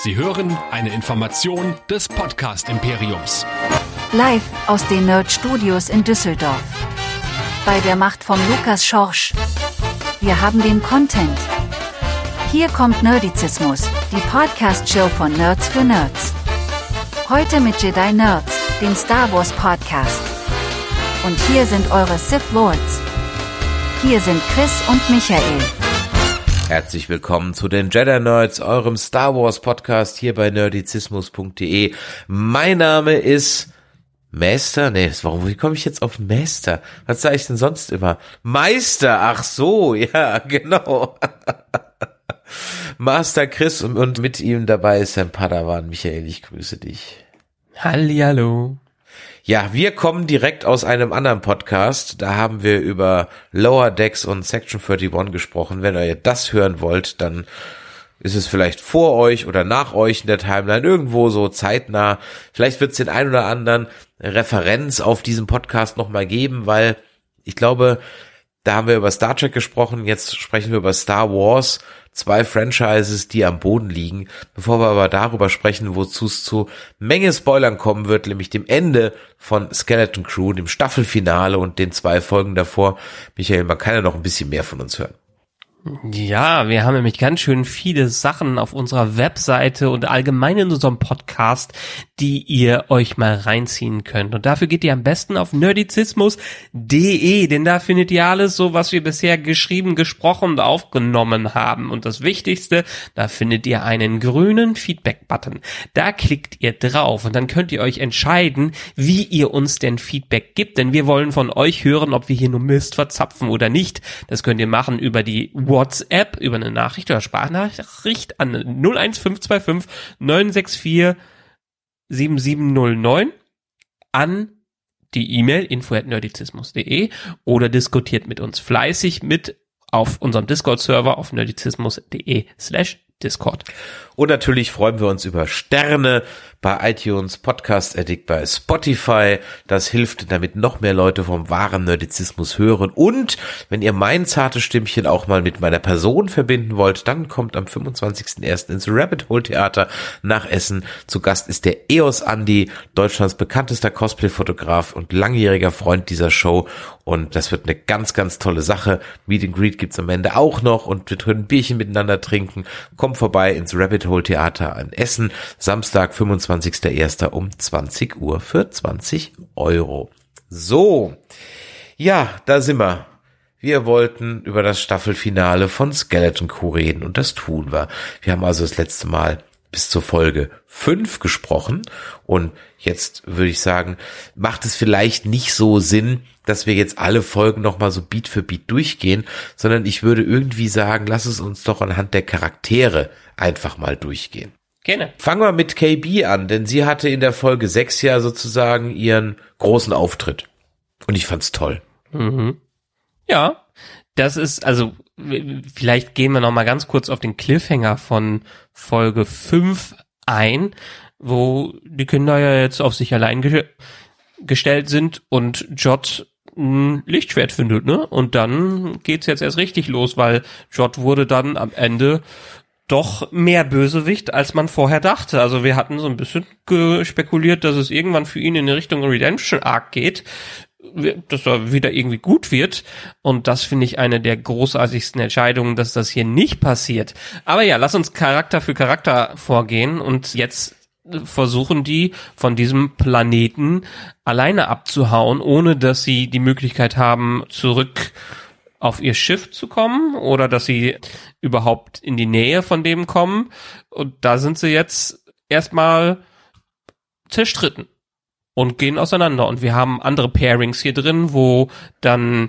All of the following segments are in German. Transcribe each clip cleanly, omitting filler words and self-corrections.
Sie hören eine Information des Podcast-Imperiums. Live aus den Nerd-Studios in Düsseldorf. Bei der Macht von Lukas Schorsch. Wir haben den Content. Hier kommt Nerdizismus, die Podcast-Show von Nerds für Nerds. Heute mit Jedi Nerds, dem Star Wars Podcast. Und hier sind eure Sith Lords. Hier sind Chris und Michael. Herzlich willkommen zu den Jedi Nerds, eurem Star Wars Podcast hier bei nerdizismus.de. Mein Name ist Master, wie komme ich jetzt auf Master? Was sage ich denn sonst immer? Meister, ach so, ja, genau. Master Chris und mit ihm dabei ist sein Padawan Michael, ich grüße dich. Hallihallo. Ja, wir kommen direkt aus einem anderen Podcast. Da haben wir über Lower Decks und Section 31 gesprochen. Wenn ihr das hören wollt, dann ist es vielleicht vor euch oder nach euch in der Timeline, irgendwo so zeitnah. Vielleicht wird es den ein oder anderen Referenz auf diesem Podcast nochmal geben, weil ich glaube, da haben wir über Star Trek gesprochen, jetzt sprechen wir über Star Wars. 2 Franchises, die am Boden liegen. Bevor wir aber darüber sprechen, wozu es zu Menge Spoilern kommen wird, nämlich dem Ende von Skeleton Crew, dem Staffelfinale und den 2 Folgen davor. Michael, man kann ja noch ein bisschen mehr von uns hören. Ja, wir haben nämlich ganz schön viele Sachen auf unserer Webseite und allgemein in unserem Podcast, die ihr euch mal reinziehen könnt. Und dafür geht ihr am besten auf nerdizismus.de, denn da findet ihr alles so, was wir bisher geschrieben, gesprochen und aufgenommen haben. Und das Wichtigste, da findet ihr einen grünen Feedback-Button. Da klickt ihr drauf und dann könnt ihr euch entscheiden, wie ihr uns denn Feedback gibt. Denn wir wollen von euch hören, ob wir hier nur Mist verzapfen oder nicht. Das könnt ihr machen über die WhatsApp, über eine Nachricht oder Sprachnachricht an 01525 964 7709 an die E-Mail info@nerdizismus.de oder diskutiert mit uns fleißig mit auf unserem Discord-Server auf nerdizismus.de/Discord. Und natürlich freuen wir uns über Sterne bei iTunes, Podcast Addict bei Spotify. Das hilft, damit noch mehr Leute vom wahren Nerdizismus hören. Und wenn ihr mein zartes Stimmchen auch mal mit meiner Person verbinden wollt, dann kommt am 25.01. ins Rabbit Hole Theater nach Essen. Zu Gast ist der EOS Andi, Deutschlands bekanntester Cosplay-Fotograf und langjähriger Freund dieser Show. Und das wird eine ganz, ganz tolle Sache. Meet and Greet gibt's am Ende auch noch und wir können ein Bierchen miteinander trinken. Kommt vorbei ins Rabbit Hole Theater in Essen, Samstag, 25.01. um 20 Uhr für 20 €. So, ja, da sind wir. Wir wollten über das Staffelfinale von Skeleton Crew reden und das tun wir. Wir haben also das letzte Mal bis zur Folge 5 gesprochen und jetzt würde ich sagen, macht es vielleicht nicht so Sinn, dass wir jetzt alle Folgen nochmal so Beat für Beat durchgehen, sondern ich würde irgendwie sagen, lass es uns doch anhand der Charaktere einfach mal durchgehen. Gerne. Fangen wir mit KB an, denn sie hatte in der Folge 6 ja sozusagen ihren großen Auftritt und ich fand's toll. Mhm. Ja, das ist, also vielleicht gehen wir noch mal ganz kurz auf den Cliffhanger von Folge 5 ein, wo die Kinder ja jetzt auf sich allein gestellt sind und Jod ein Lichtschwert findet, ne? Und dann geht's jetzt erst richtig los, weil Jod wurde dann am Ende doch mehr Bösewicht, als man vorher dachte. Also wir hatten so ein bisschen spekuliert, dass es irgendwann für ihn in Richtung Redemption Arc geht, dass er wieder irgendwie gut wird. Und das finde ich eine der großartigsten Entscheidungen, dass das hier nicht passiert. Aber ja, lass uns Charakter für Charakter vorgehen und jetzt versuchen die von diesem Planeten alleine abzuhauen, ohne dass sie die Möglichkeit haben, zurück auf ihr Schiff zu kommen oder dass sie überhaupt in die Nähe von dem kommen. Und da sind sie jetzt erstmal zerstritten und gehen auseinander. Und wir haben andere Pairings hier drin, wo dann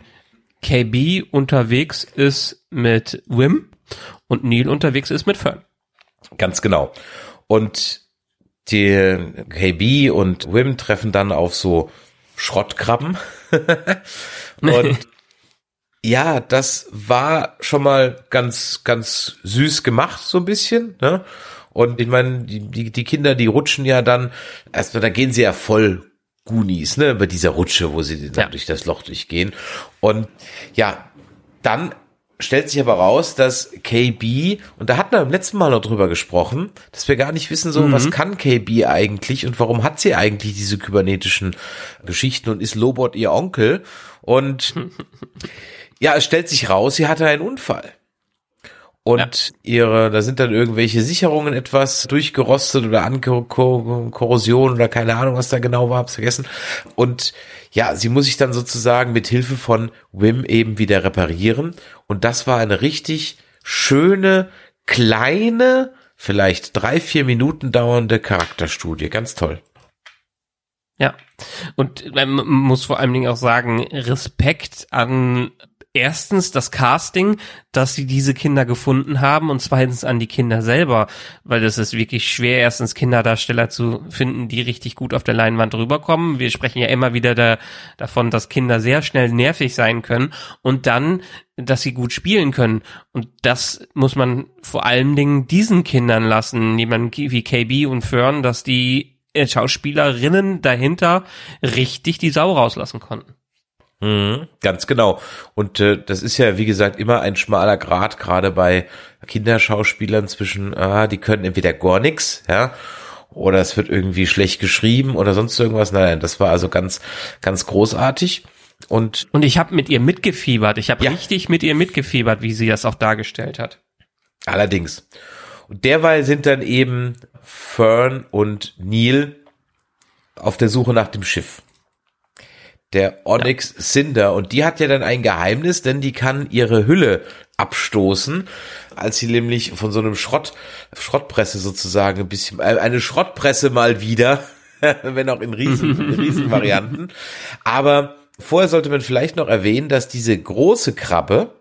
KB unterwegs ist mit Wim und Neil unterwegs ist mit Fern. Ganz genau. Und die KB und Wim treffen dann auf so Schrottkrabben. Und ja, das war schon mal ganz, ganz süß gemacht, so ein bisschen, ne? Und ich meine, die Kinder, die rutschen ja dann, erstmal, da gehen sie ja voll Goonies, ne, bei dieser Rutsche, wo sie dann durch das Loch durchgehen. Und ja, dann stellt sich aber raus, dass KB, und da hatten wir beim letzten Mal noch drüber gesprochen, dass wir gar nicht wissen, so, was kann KB eigentlich und warum hat sie eigentlich diese kybernetischen Geschichten und ist Lobot ihr Onkel? Und ja, es stellt sich raus, sie hatte einen Unfall. Und da sind dann irgendwelche Sicherungen etwas durchgerostet oder Korrosion oder keine Ahnung, was da genau war, hab's vergessen. Und ja, sie muss sich dann sozusagen mit Hilfe von Wim eben wieder reparieren. Und das war eine richtig schöne, kleine, vielleicht 3-4 Minuten dauernde Charakterstudie. Ganz toll. Ja, und man muss vor allen Dingen auch sagen, Respekt an erstens das Casting, dass sie diese Kinder gefunden haben und zweitens an die Kinder selber, weil das ist wirklich schwer, erstens Kinderdarsteller zu finden, die richtig gut auf der Leinwand rüberkommen. Wir sprechen ja immer wieder davon, dass Kinder sehr schnell nervig sein können und dann, dass sie gut spielen können. Und das muss man vor allen Dingen diesen Kindern lassen, jemanden wie KB und Fern, dass die Schauspielerinnen dahinter richtig die Sau rauslassen konnten. Ganz genau. Und das ist ja, wie gesagt, immer ein schmaler Grat, gerade bei Kinderschauspielern zwischen, die können entweder gar nix, ja, oder es wird irgendwie schlecht geschrieben oder sonst irgendwas. Nein, das war also ganz, ganz großartig. Und ich habe mit ihr mitgefiebert. Ich habe richtig mit ihr mitgefiebert, wie sie das auch dargestellt hat. Allerdings. Und derweil sind dann eben Fern und Neil auf der Suche nach dem Schiff. Der Onyx Cinder, und die hat ja dann ein Geheimnis, denn die kann ihre Hülle abstoßen, als sie nämlich von so einem Schrottpresse sozusagen ein bisschen, eine Schrottpresse mal wieder, wenn auch in Riesenvarianten. Aber vorher sollte man vielleicht noch erwähnen, dass diese große Krabbe,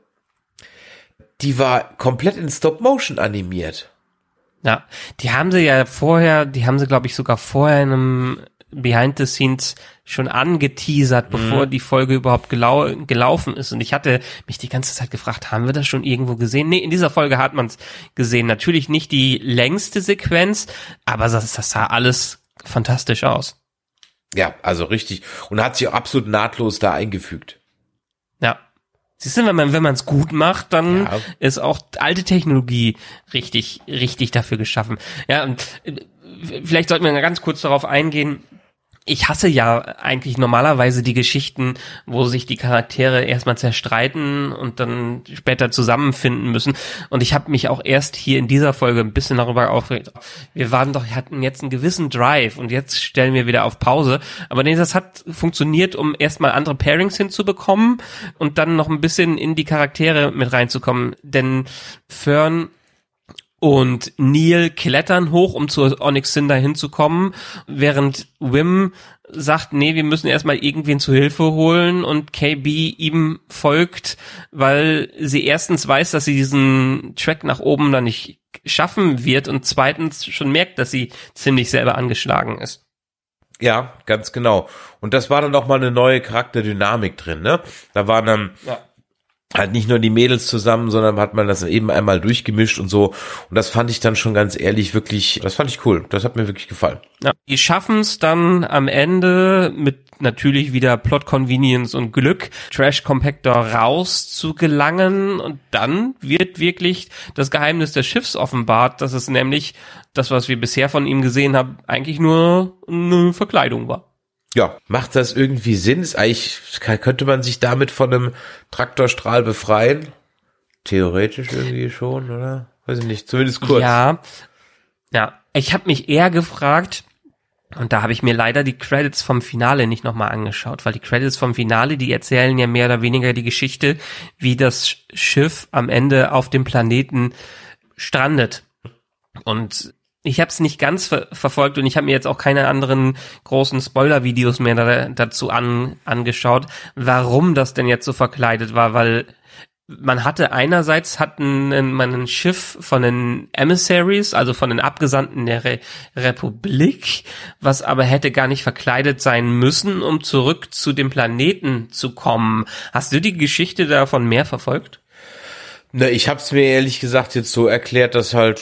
die war komplett in Stop-Motion animiert. Ja, die haben sie, glaube ich, sogar vorher in einem Behind the Scenes schon angeteasert, bevor die Folge überhaupt gelaufen ist. Und ich hatte mich die ganze Zeit gefragt, haben wir das schon irgendwo gesehen? Nee, in dieser Folge hat man es gesehen. Natürlich nicht die längste Sequenz, aber das sah alles fantastisch aus. Ja, also richtig. Und hat sich auch absolut nahtlos da eingefügt. Ja. Siehst du, wenn man es gut macht, dann ist auch alte Technologie richtig dafür geschaffen. Ja, und vielleicht sollten wir ganz kurz darauf eingehen. Ich hasse ja eigentlich normalerweise die Geschichten, wo sich die Charaktere erstmal zerstreiten und dann später zusammenfinden müssen. Und ich habe mich auch erst hier in dieser Folge ein bisschen darüber aufgeregt. Wir hatten jetzt einen gewissen Drive und jetzt stellen wir wieder auf Pause. Aber nee, das hat funktioniert, um erstmal andere Pairings hinzubekommen und dann noch ein bisschen in die Charaktere mit reinzukommen. Denn Fern und Neil klettern hoch, um zur Onyx Cinder hinzukommen, während Wim sagt, nee, wir müssen erstmal irgendwen zu Hilfe holen und KB ihm folgt, weil sie erstens weiß, dass sie diesen Track nach oben dann nicht schaffen wird und zweitens schon merkt, dass sie ziemlich selber angeschlagen ist. Ja, ganz genau. Und das war dann auch mal eine neue Charakterdynamik drin, ne? Da waren dann halt nicht nur die Mädels zusammen, sondern hat man das eben einmal durchgemischt und so. Und das fand ich dann schon ganz ehrlich wirklich, das fand ich cool. Das hat mir wirklich gefallen. Ja, die schaffen es dann am Ende mit natürlich wieder Plot Convenience und Glück, Trash Compactor raus zu gelangen. Und dann wird wirklich das Geheimnis des Schiffs offenbart, dass es nämlich das, was wir bisher von ihm gesehen haben, eigentlich nur eine Verkleidung war. Ja, macht das irgendwie Sinn? Ist eigentlich, könnte man sich damit von einem Traktorstrahl befreien? Theoretisch irgendwie schon, oder? Weiß ich nicht, zumindest kurz. Ja, ich habe mich eher gefragt, und da habe ich mir leider die Credits vom Finale nicht nochmal angeschaut, weil die Credits vom Finale, die erzählen ja mehr oder weniger die Geschichte, wie das Schiff am Ende auf dem Planeten strandet. Und ich habe es nicht ganz verfolgt und ich habe mir jetzt auch keine anderen großen Spoiler-Videos mehr dazu angeschaut, warum das denn jetzt so verkleidet war, weil man hatte einerseits ein Schiff von den Emissaries, also von den Abgesandten der Republik, was aber hätte gar nicht verkleidet sein müssen, um zurück zu dem Planeten zu kommen. Hast du die Geschichte davon mehr verfolgt? Na, ich habe es mir ehrlich gesagt jetzt so erklärt, dass halt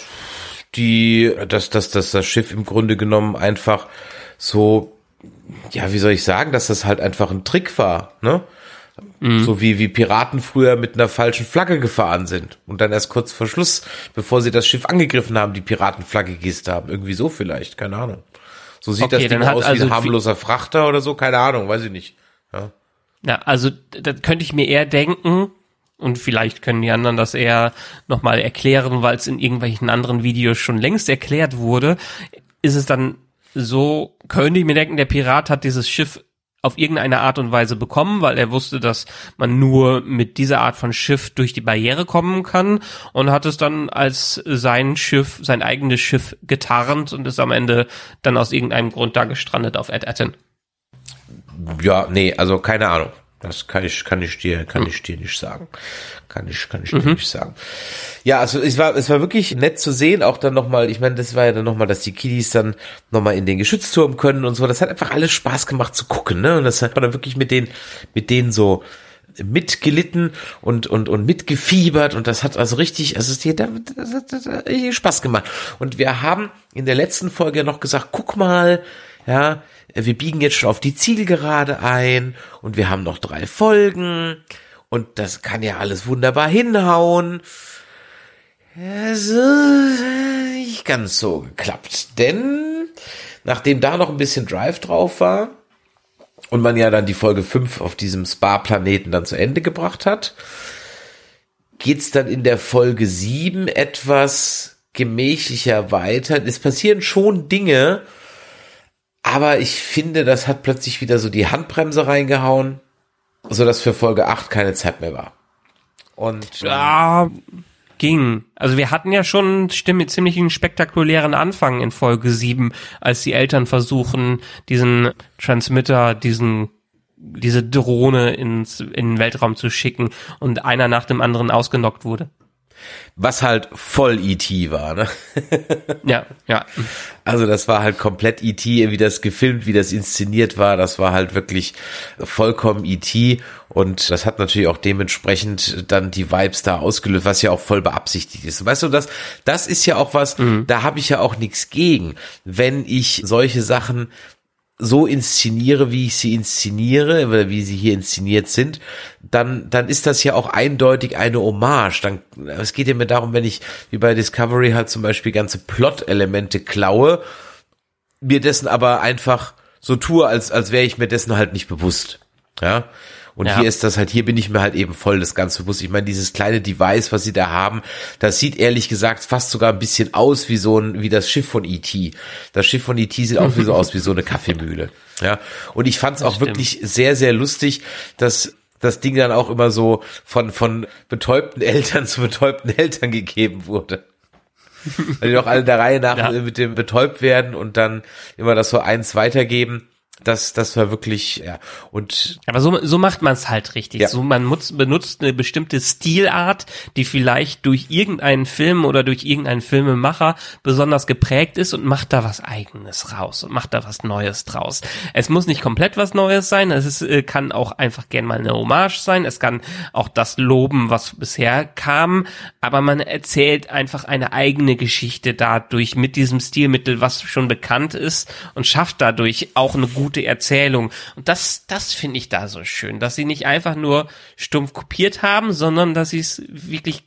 dass das Schiff im Grunde genommen einfach so, ja, wie soll ich sagen, dass das halt einfach ein Trick war, ne? So wie Piraten früher mit einer falschen Flagge gefahren sind und dann erst kurz vor Schluss, bevor sie das Schiff angegriffen haben, die Piratenflagge gehisst haben. Irgendwie so vielleicht, keine Ahnung. So sieht das Ding aus wie ein harmloser Frachter oder so, keine Ahnung, weiß ich nicht. Ja, also das könnte ich mir eher denken, und vielleicht können die anderen das eher nochmal erklären, weil es in irgendwelchen anderen Videos schon längst erklärt wurde, ist es dann so, könnte ich mir denken, der Pirat hat dieses Schiff auf irgendeine Art und Weise bekommen, weil er wusste, dass man nur mit dieser Art von Schiff durch die Barriere kommen kann und hat es dann als sein eigenes Schiff getarnt und ist am Ende dann aus irgendeinem Grund da gestrandet auf Ed Atten. Ja, nee, also keine Ahnung. Das kann ich dir nicht sagen. Kann ich dir nicht sagen. Ja, also es war wirklich nett zu sehen, auch dann nochmal, ich meine, das war ja dann nochmal, dass die Kiddies dann nochmal in den Geschützturm können und so. Das hat einfach alles Spaß gemacht zu gucken, ne? Und das hat man dann wirklich mit denen so mitgelitten und mitgefiebert und das hat also richtig, das hat richtig Spaß gemacht. Und wir haben in der letzten Folge noch gesagt, guck mal, ja, wir biegen jetzt schon auf die Zielgerade ein und wir haben noch 3 Folgen und das kann ja alles wunderbar hinhauen. Es ist nicht ganz so geklappt, denn nachdem da noch ein bisschen Drive drauf war und man ja dann die Folge 5 auf diesem Spa-Planeten dann zu Ende gebracht hat, geht's dann in der Folge 7 etwas gemächlicher weiter. Es passieren schon Dinge, aber ich finde, das hat plötzlich wieder so die Handbremse reingehauen, sodass für Folge 8 keine Zeit mehr war. Und ja, ging. Also wir hatten ja schon ziemlich einen spektakulären Anfang in Folge 7, als die Eltern versuchen, diesen Transmitter, diese Drohne in den Weltraum zu schicken und einer nach dem anderen ausgenockt wurde. Was halt voll E.T. war, ne? Ja. Also das war halt komplett E.T., wie das gefilmt, wie das inszeniert war, das war halt wirklich vollkommen E.T. und das hat natürlich auch dementsprechend dann die Vibes da ausgelöst, was ja auch voll beabsichtigt ist. Weißt du, das ist ja auch was, da habe ich ja auch nichts gegen, wenn ich solche Sachen so inszeniere, wie ich sie inszeniere, oder wie sie hier inszeniert sind, dann ist das ja auch eindeutig eine Hommage. Es geht ja mir darum, wenn ich, wie bei Discovery halt zum Beispiel ganze Plot-Elemente klaue, mir dessen aber einfach so tue, als wäre ich mir dessen halt nicht bewusst. Ja. Und hier ist das halt, hier bin ich mir halt eben voll das Ganze bewusst. Ich meine, dieses kleine Device, was sie da haben, das sieht ehrlich gesagt fast sogar ein bisschen aus wie das Schiff von E.T. Das Schiff von E.T. sieht auch aus wie so eine Kaffeemühle. Ja. Und ich fand es auch wirklich sehr, sehr lustig, dass das Ding dann auch immer so von betäubten Eltern zu betäubten Eltern gegeben wurde. Weil die doch alle der Reihe nach mit dem betäubt werden und dann immer das so eins weitergeben. Das war wirklich, ja. Und aber so macht man es halt richtig. Ja. So, man benutzt eine bestimmte Stilart, die vielleicht durch irgendeinen Film oder durch irgendeinen Filmemacher besonders geprägt ist und macht da was Eigenes raus und macht da was Neues draus. Es muss nicht komplett was Neues sein. Es kann auch einfach gern mal eine Hommage sein. Es kann auch das loben, was bisher kam. Aber man erzählt einfach eine eigene Geschichte dadurch mit diesem Stilmittel, was schon bekannt ist und schafft dadurch auch eine gute Erzählung. Und das finde ich da so schön, dass sie nicht einfach nur stumpf kopiert haben, sondern dass sie es wirklich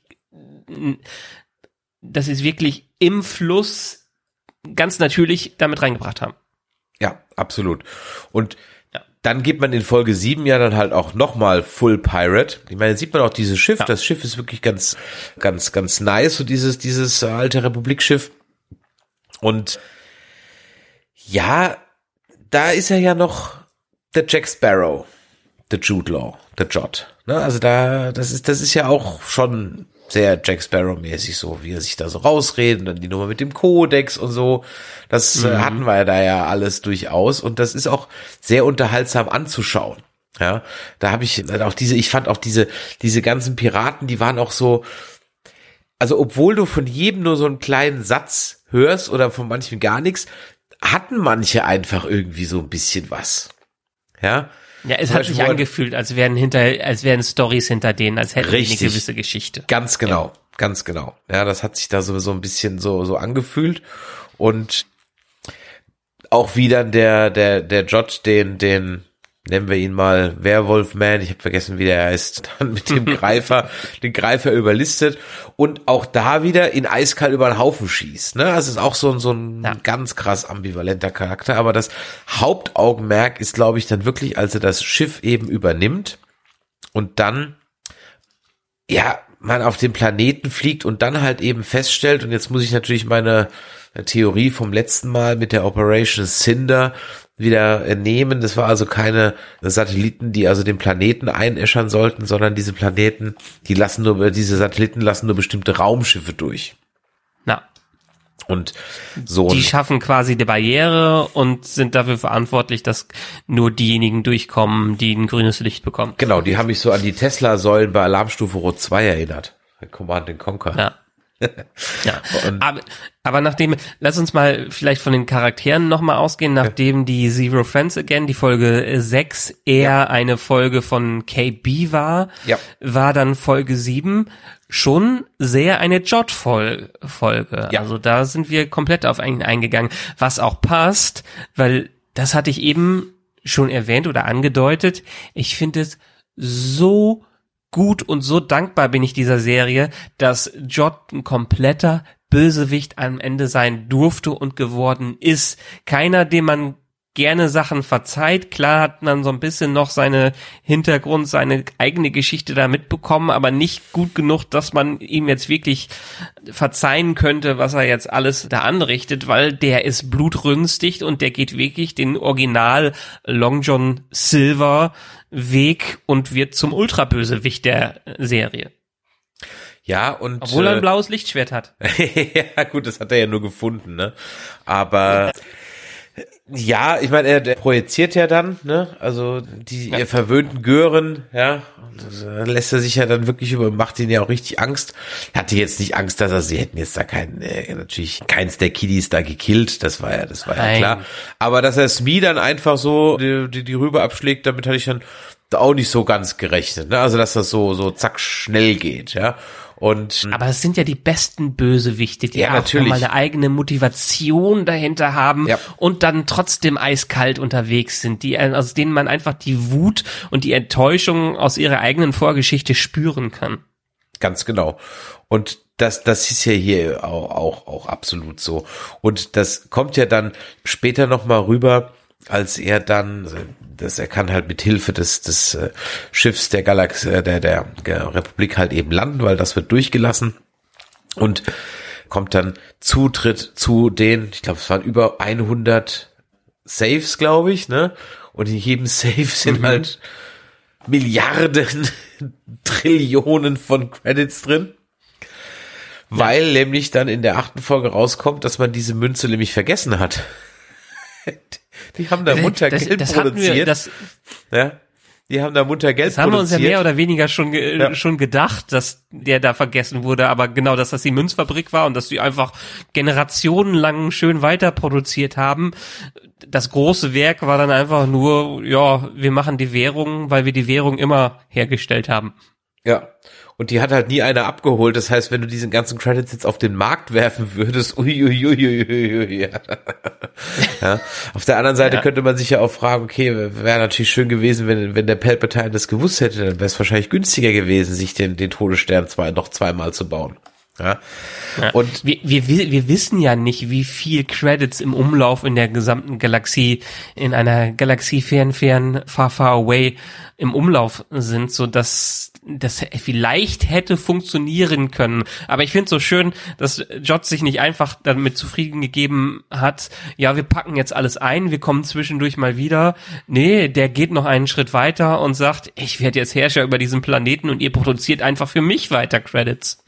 im Fluss ganz natürlich damit reingebracht haben. Ja, absolut. Und dann geht man in Folge 7 ja dann halt auch nochmal Full Pirate. Ich meine, sieht man auch dieses Schiff. Ja. Das Schiff ist wirklich ganz, ganz, ganz nice, so dieses alte Republikschiff. Und ja, da ist er ja noch der Jack Sparrow, der Jude Law, der Jod. Ne? Also das ist ja auch schon sehr Jack Sparrow-mäßig so, wie er sich da so rausredet und dann die Nummer mit dem Kodex und so. Das hatten wir ja da ja alles durchaus und das ist auch sehr unterhaltsam anzuschauen. Ja, da habe ich auch ich fand auch diese ganzen Piraten, die waren auch so, also obwohl du von jedem nur so einen kleinen Satz hörst oder von manchen gar nichts, hatten manche einfach irgendwie so ein bisschen was. Ja. Ja, es hat sich angefühlt, als wären Storys hinter denen, als hätten die eine gewisse Geschichte. Ganz genau, ganz genau. Ja, das hat sich da so ein bisschen so angefühlt und auch wie dann der Jod den nennen wir ihn mal Werwolf-Man, ich habe vergessen, wie der heißt, dann mit dem Greifer, den Greifer überlistet und auch da wieder in eiskalt über den Haufen schießt. Ne? Also ist auch so ein ganz krass ambivalenter Charakter, aber das Hauptaugenmerk ist, glaube ich, dann wirklich, als er das Schiff eben übernimmt und dann, ja, man auf den Planeten fliegt und dann halt eben feststellt, und jetzt muss ich natürlich meine Theorie vom letzten Mal mit der Operation Cinder wieder nehmen. Das war also keine Satelliten, die also den Planeten einäschern sollten, sondern diese Satelliten lassen nur bestimmte Raumschiffe durch. Na. Und so. Die schaffen quasi die Barriere und sind dafür verantwortlich, dass nur diejenigen durchkommen, die ein grünes Licht bekommen. Genau, die haben mich so an die Tesla-Säulen bei Alarmstufe Rot 2 erinnert. Command & Conquer. Ja. Ja, aber lass uns mal vielleicht von den Charakteren nochmal ausgehen, nachdem die Zero Friends Again, die Folge 6, eher eine Folge von KB war dann Folge 7 schon sehr eine Jod-Folge. Ja. Also da sind wir komplett auf ihn eingegangen, was auch passt, weil das hatte ich eben schon erwähnt oder angedeutet. Ich finde es so gut und so dankbar bin ich dieser Serie, dass Jod ein kompletter Bösewicht am Ende sein durfte und geworden ist. Keiner, dem man gerne Sachen verzeiht. Klar hat man so ein bisschen noch seine eigene Geschichte da mitbekommen, aber nicht gut genug, dass man ihm jetzt wirklich verzeihen könnte, was er jetzt alles da anrichtet, weil der ist blutrünstig und der geht wirklich den Original Long John Silver Weg und wird zum Ultrabösewicht der Serie. Ja, und obwohl er ein blaues Lichtschwert hat. Ja, gut, das hat er ja nur gefunden, ne? Aber ja, ich meine, er projiziert ja dann, ne? Also ihr verwöhnten Gören, ja, und lässt er sich ja dann wirklich macht ihnen ja auch richtig Angst. Er hatte jetzt nicht Angst, sie hätten jetzt da natürlich keins der Kiddies da gekillt, das war ja klar. Aber dass er Smee dann einfach so die Rübe abschlägt, damit hatte ich dann auch nicht so ganz gerechnet, ne? Also dass das so zack schnell geht, ja. Aber es sind ja die besten Bösewichte, die auch mal eine eigene Motivation dahinter haben und dann trotzdem eiskalt unterwegs sind, aus denen man einfach die Wut und die Enttäuschung aus ihrer eigenen Vorgeschichte spüren kann. Ganz genau. Und das ist ja hier auch absolut so. Und das kommt ja dann später noch mal rüber, als er dann, er kann halt mit Hilfe des Schiffs der Republik halt eben landen, weil das wird durchgelassen und kommt dann Zutritt zu den, ich glaube, es waren über 100 Safes, glaube ich, ne? Und in jedem Safe sind halt Milliarden, Trillionen von Credits drin. Weil nämlich dann in der 8. Folge rauskommt, dass man diese Münze nämlich vergessen hat. Die haben da munter Geld produziert. Die haben da munter Geld produziert. Das haben wir uns ja mehr oder weniger schon gedacht, dass der da vergessen wurde, aber genau, dass das die Münzfabrik war und dass die einfach generationenlang schön weiter produziert haben. Das große Werk war dann einfach nur, wir machen die Währung, weil wir die Währung immer hergestellt haben. Ja. Und die hat halt nie einer abgeholt. Das heißt, wenn du diesen ganzen Credits jetzt auf den Markt werfen würdest, uiuiuiui. Ja. Auf der anderen Seite könnte man sich ja auch fragen, okay, wäre natürlich schön gewesen, wenn der Palpatine das gewusst hätte, dann wäre es wahrscheinlich günstiger gewesen, sich den Todesstern noch zweimal zu bauen. Ja. Und wir wissen ja nicht, wie viel Credits im Umlauf in der gesamten Galaxie, in einer Galaxie fern, far, far away im Umlauf sind, so dass das vielleicht hätte funktionieren können. Aber ich finde es so schön, dass Jod sich nicht einfach damit zufrieden gegeben hat, wir packen jetzt alles ein, wir kommen zwischendurch mal wieder. Nee, der geht noch einen Schritt weiter und sagt, ich werde jetzt Herrscher über diesen Planeten und ihr produziert einfach für mich weiter Credits.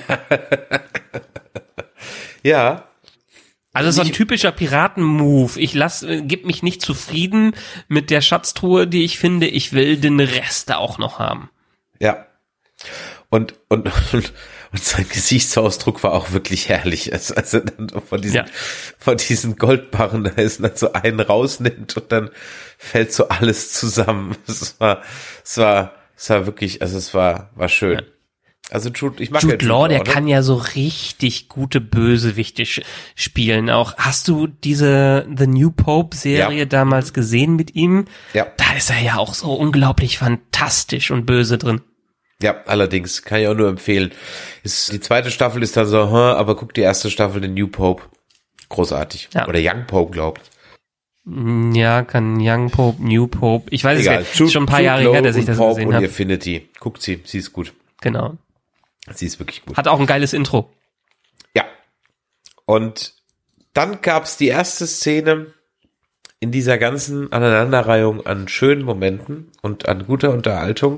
Ja. Also so ein typischer Piraten-Move. Gib mich nicht zufrieden mit der Schatztruhe, die ich finde. Ich will den Rest auch noch haben. Ja. Und sein Gesichtsausdruck war auch wirklich herrlich. Also dann von diesen Goldbarren, da ist dann so einen rausnimmt und dann fällt so alles zusammen. Es war wirklich, also es war schön. Also ich mag Jude Law, der ne? kann ja so richtig gute Bösewichte spielen. Auch hast du diese The New Pope Serie damals gesehen mit ihm? Ja. Da ist er ja auch so unglaublich fantastisch und böse drin. Ja, allerdings, kann ich auch nur empfehlen. Die zweite Staffel ist dann so, aber guck die erste Staffel, The New Pope. Großartig. Ja. Oder Young Pope, glaubt. Ja, kann Young Pope, New Pope. Ich weiß Egal. es nicht. Schon ein paar Jahre her, dass ich das Pope gesehen und habe. Affinity. Guckt sie ist gut. Genau. Sie ist wirklich gut. Hat auch ein geiles Intro. Ja. Und dann gab's die erste Szene in dieser ganzen Aneinanderreihung an schönen Momenten und an guter Unterhaltung,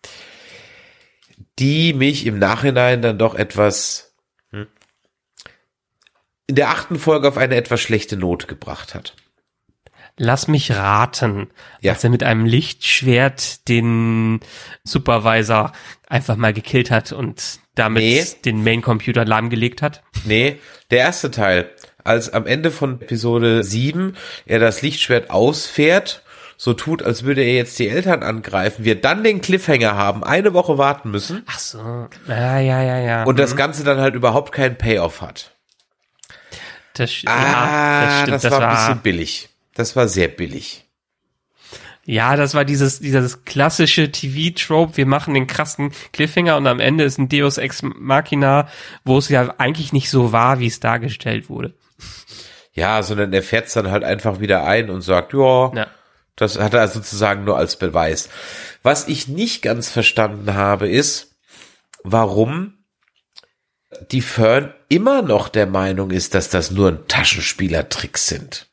die mich im Nachhinein dann doch etwas in der 8. Folge auf eine etwas schlechte Note gebracht hat. Lass mich raten, als er mit einem Lichtschwert den Supervisor einfach mal gekillt hat und damit den Main-Computer lahmgelegt hat. Nee, der erste Teil, als am Ende von Episode 7 er das Lichtschwert ausfährt, so tut, als würde er jetzt die Eltern angreifen, wir dann den Cliffhanger haben, eine Woche warten müssen. Ach so, ja. Und das Ganze dann halt überhaupt keinen Payoff hat. Das stimmt. Das war ein bisschen billig. Das war sehr billig. Ja, das war dieses klassische TV-Trope, wir machen den krassen Cliffhanger und am Ende ist ein Deus Ex Machina, wo es ja eigentlich nicht so war, wie es dargestellt wurde. Ja, sondern er fährt's dann halt einfach wieder ein und sagt, ja. Das hat er sozusagen nur als Beweis. Was ich nicht ganz verstanden habe, ist, warum die Fern immer noch der Meinung ist, dass das nur ein Taschenspielertricks sind.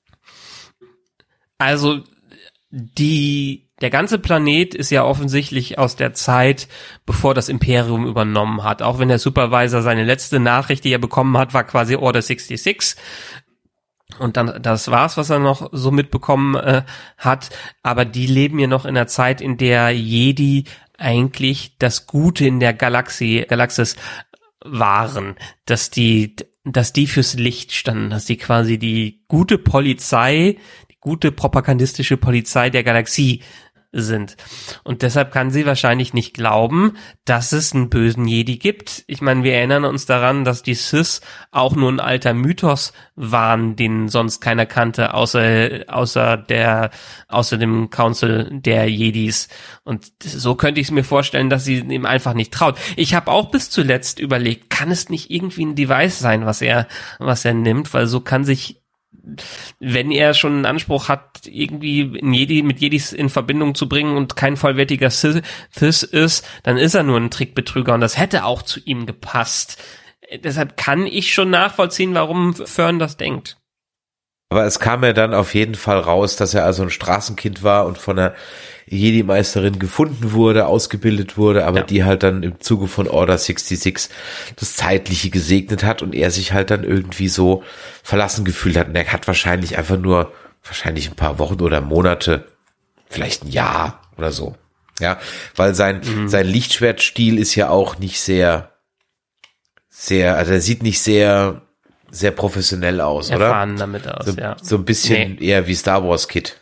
Also, der ganze Planet ist ja offensichtlich aus der Zeit, bevor das Imperium übernommen hat. Auch wenn der Supervisor seine letzte Nachricht, die er bekommen hat, war quasi Order 66. Und dann, das war's, was er noch so mitbekommen hat. Aber die leben ja noch in einer Zeit, in der Jedi eigentlich das Gute in der Galaxis waren. Dass die fürs Licht standen, dass die quasi die gute Polizei, die gute propagandistische Polizei der Galaxie sind. Und deshalb kann sie wahrscheinlich nicht glauben, dass es einen bösen Jedi gibt. Ich meine, wir erinnern uns daran, dass die Sith auch nur ein alter Mythos waren, den sonst keiner kannte, außer dem Council der Jedis. Und so könnte ich es mir vorstellen, dass sie ihm einfach nicht traut. Ich habe auch bis zuletzt überlegt, kann es nicht irgendwie ein Device sein, was er nimmt, weil so kann sich, wenn er schon einen Anspruch hat, irgendwie mit Jedis in Verbindung zu bringen und kein vollwertiger Sith ist, dann ist er nur ein Trickbetrüger und das hätte auch zu ihm gepasst. Deshalb kann ich schon nachvollziehen, warum Fern das denkt. Aber es kam ja dann auf jeden Fall raus, dass er also ein Straßenkind war und von einer Jedi-Meisterin gefunden wurde, ausgebildet wurde, aber die halt dann im Zuge von Order 66 das Zeitliche gesegnet hat und er sich halt dann irgendwie so verlassen gefühlt hat. Und er hat wahrscheinlich ein paar Wochen oder Monate, vielleicht ein Jahr oder so. Ja, weil sein Lichtschwertstil ist ja auch nicht sehr, also er sieht nicht sehr professionell aus, oder? Erfahren damit aus, so ein bisschen eher wie Star Wars Kid.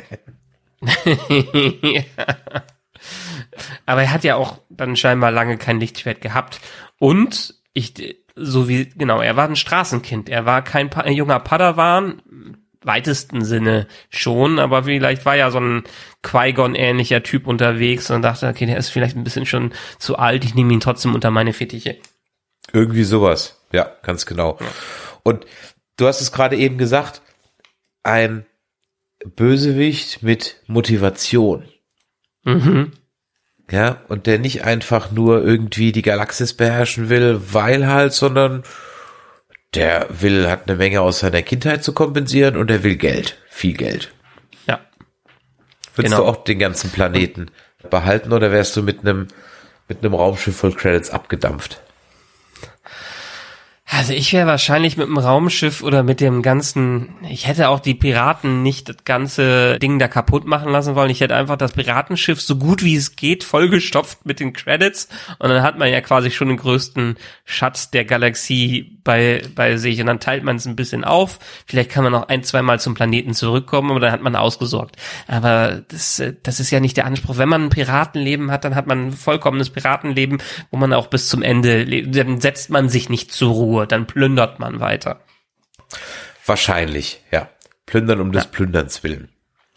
Ja. Aber er hat ja auch dann scheinbar lange kein Lichtschwert gehabt. Und er war ein Straßenkind. Er war kein junger Padawan, weitesten Sinne schon, aber vielleicht war ja so ein Qui-Gon-ähnlicher Typ unterwegs und dachte, okay, der ist vielleicht ein bisschen schon zu alt, ich nehme ihn trotzdem unter meine Fittiche. Irgendwie sowas. Ja, ganz genau. Ja. Und du hast es gerade eben gesagt, ein Bösewicht mit Motivation. Mhm. Ja, und der nicht einfach nur irgendwie die Galaxis beherrschen will, weil halt, sondern der hat eine Menge aus seiner Kindheit zu kompensieren und er will Geld. Viel Geld. Ja. Würdest du auch den ganzen Planeten behalten oder wärst du mit einem Raumschiff voll Credits abgedampft? Also ich wäre wahrscheinlich mit dem Raumschiff oder mit dem ganzen, ich hätte auch die Piraten nicht das ganze Ding da kaputt machen lassen wollen. Ich hätte einfach das Piratenschiff so gut wie es geht vollgestopft mit den Credits und dann hat man ja quasi schon den größten Schatz der Galaxie bei sich und dann teilt man es ein bisschen auf. Vielleicht kann man noch 1-2 Mal zum Planeten zurückkommen, aber dann hat man ausgesorgt. Aber das ist ja nicht der Anspruch. Wenn man ein Piratenleben hat, dann hat man ein vollkommenes Piratenleben, wo man auch bis zum Ende lebt. Dann setzt man sich nicht zur Ruhe. Dann plündert man weiter. Wahrscheinlich, ja. Plündern um des Plünderns willen.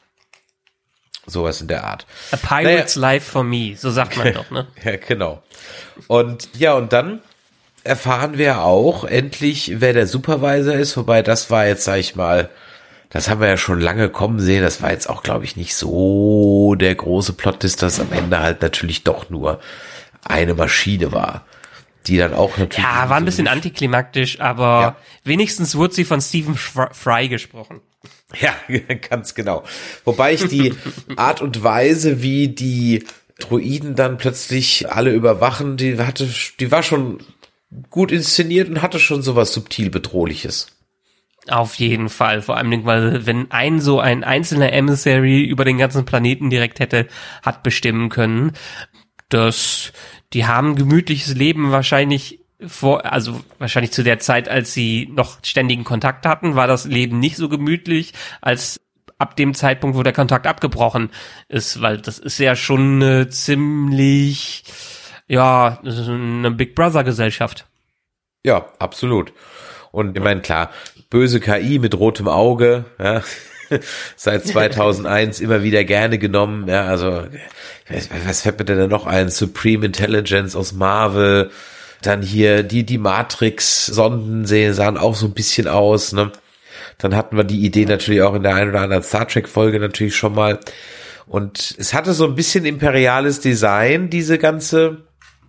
Sowas in der Art. A pirate's life for me, so sagt man doch, ne? Ja, genau. Und dann erfahren wir auch endlich, wer der Supervisor ist, wobei das war jetzt, sag ich mal, das haben wir ja schon lange kommen sehen, das war jetzt auch, glaube ich, nicht so der große Plot, dass das am Ende halt natürlich doch nur eine Maschine war. Die dann auch natürlich... Ja, war ein bisschen antiklimaktisch, aber wenigstens wurde sie von Stephen Fry gesprochen. Ja, ganz genau. Wobei ich die Art und Weise, wie die Droiden dann plötzlich alle überwachen, die war schon gut inszeniert und hatte schon sowas subtil Bedrohliches. Auf jeden Fall, vor allem, weil wenn so ein einzelner Emissary über den ganzen Planeten direkt hat bestimmen können, dass die haben gemütliches Leben wahrscheinlich wahrscheinlich zu der Zeit, als sie noch ständigen Kontakt hatten, war das Leben nicht so gemütlich als ab dem Zeitpunkt, wo der Kontakt abgebrochen ist, weil das ist ja schon eine ziemlich, das ist eine Big Brother Gesellschaft. Ja, absolut. Und ich meine, klar, böse KI mit rotem Auge, ja, seit 2001 immer wieder gerne genommen, ja, also was fällt mir denn noch ein? Supreme Intelligence aus Marvel, dann hier die Matrix-Sonden sahen auch so ein bisschen aus, ne? Dann hatten wir die Idee natürlich auch in der einen oder anderen Star Trek-Folge natürlich schon mal. Und es hatte so ein bisschen imperiales Design, diese ganze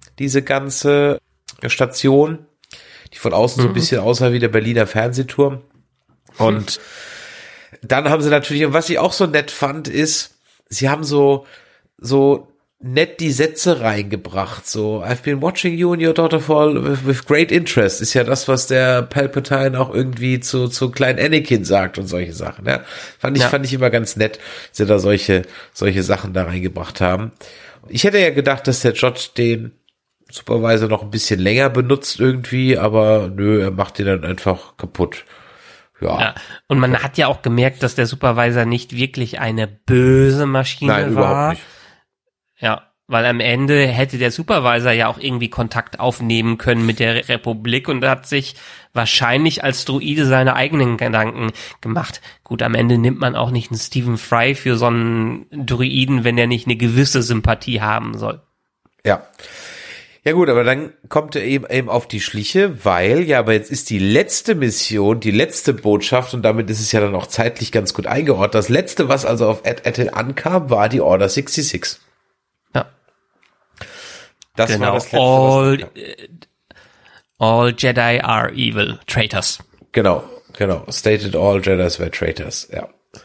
Station, die von außen so ein bisschen aussah wie der Berliner Fernsehturm. Und dann haben sie natürlich, und was ich auch so nett fand, ist, sie haben so nett die Sätze reingebracht, so, I've been watching you and your daughter fall with great interest, ist ja das, was der Palpatine auch irgendwie zu kleinen Anakin sagt und solche Sachen, ja. Fand ich immer ganz nett, dass sie da solche Sachen da reingebracht haben. Ich hätte ja gedacht, dass der Jot den Supervisor noch ein bisschen länger benutzt irgendwie, aber nö, er macht den dann einfach kaputt. Ja. Und man hat ja auch gemerkt, dass der Supervisor nicht wirklich eine böse Maschine war. Nein, überhaupt nicht. Ja, weil am Ende hätte der Supervisor ja auch irgendwie Kontakt aufnehmen können mit der Republik und hat sich wahrscheinlich als Droide seine eigenen Gedanken gemacht. Gut, am Ende nimmt man auch nicht einen Stephen Fry für so einen Droiden, wenn er nicht eine gewisse Sympathie haben soll. Ja. Ja gut, aber dann kommt er eben auf die Schliche, weil, aber jetzt ist die letzte Mission, die letzte Botschaft und damit ist es ja dann auch zeitlich ganz gut eingeordnet. Das letzte, was also auf Ethel ankam, war die Order 66. Ja. Das war das letzte, all Jedi are evil, traitors. Genau. Stated all Jedis were traitors, ja.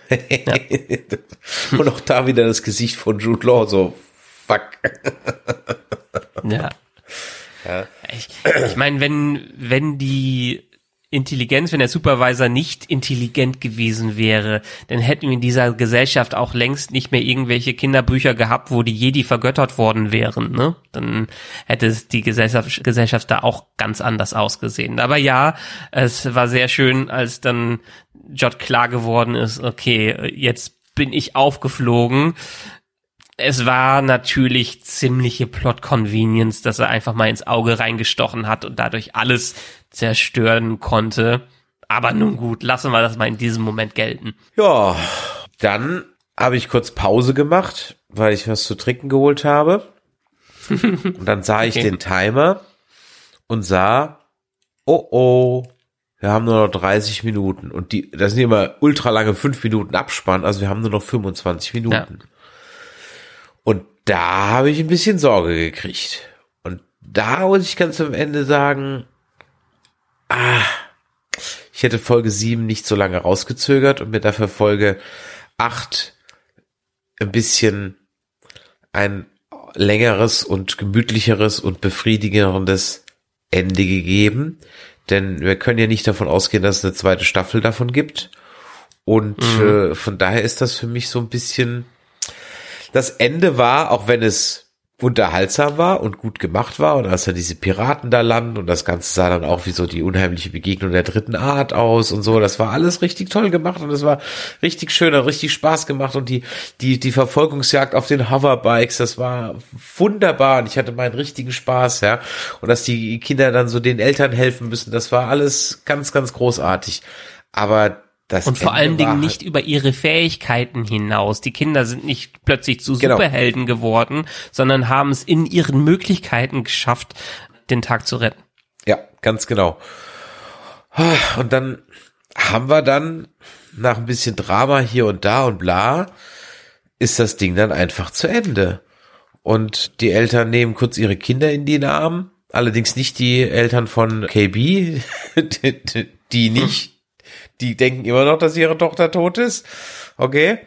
Und auch da wieder das Gesicht von Jude Law, so, fuck. Ja. Ich meine, wenn der Supervisor nicht intelligent gewesen wäre, dann hätten wir in dieser Gesellschaft auch längst nicht mehr irgendwelche Kinderbücher gehabt, wo die Jedi vergöttert worden wären, ne? Dann hätte die Gesellschaft da auch ganz anders ausgesehen. Aber ja, es war sehr schön, als dann Jot klar geworden ist, okay, jetzt bin ich aufgeflogen. Es war natürlich ziemliche Plot-Convenience, dass er einfach mal ins Auge reingestochen hat und dadurch alles zerstören konnte. Aber nun gut, lassen wir das mal in diesem Moment gelten. Ja, dann habe ich kurz Pause gemacht, weil ich was zu trinken geholt habe. Und dann sah ich den Timer und sah, wir haben nur noch 30 Minuten. Und das sind immer ultra lange 5 Minuten Abspann, also wir haben nur noch 25 Minuten. Ja. Und da habe ich ein bisschen Sorge gekriegt. Und da muss ich ganz am Ende sagen, ich hätte Folge 7 nicht so lange rausgezögert und mir dafür Folge 8 ein bisschen ein längeres und gemütlicheres und befriedigendes Ende gegeben. Denn wir können ja nicht davon ausgehen, dass es eine zweite Staffel davon gibt. Und von daher ist das für mich so ein bisschen, das Ende war, auch wenn es unterhaltsam war und gut gemacht war, und als dann diese Piraten da landen und das Ganze sah dann auch wie so die unheimliche Begegnung der dritten Art aus und so, das war alles richtig toll gemacht und es war richtig schön und richtig Spaß gemacht und die Verfolgungsjagd auf den Hoverbikes, das war wunderbar und ich hatte meinen richtigen Spaß, ja, und dass die Kinder dann so den Eltern helfen müssen, das war alles ganz, ganz großartig, aber und vor allen Dingen nicht über ihre Fähigkeiten hinaus. Die Kinder sind nicht plötzlich zu Superhelden geworden, sondern haben es in ihren Möglichkeiten geschafft, den Tag zu retten. Ja, ganz genau. Und dann haben wir dann nach ein bisschen Drama hier und da und bla, ist das Ding dann einfach zu Ende. Und die Eltern nehmen kurz ihre Kinder in den Arm, allerdings nicht die Eltern von KB, die nicht. Die denken immer noch, dass ihre Tochter tot ist. Okay.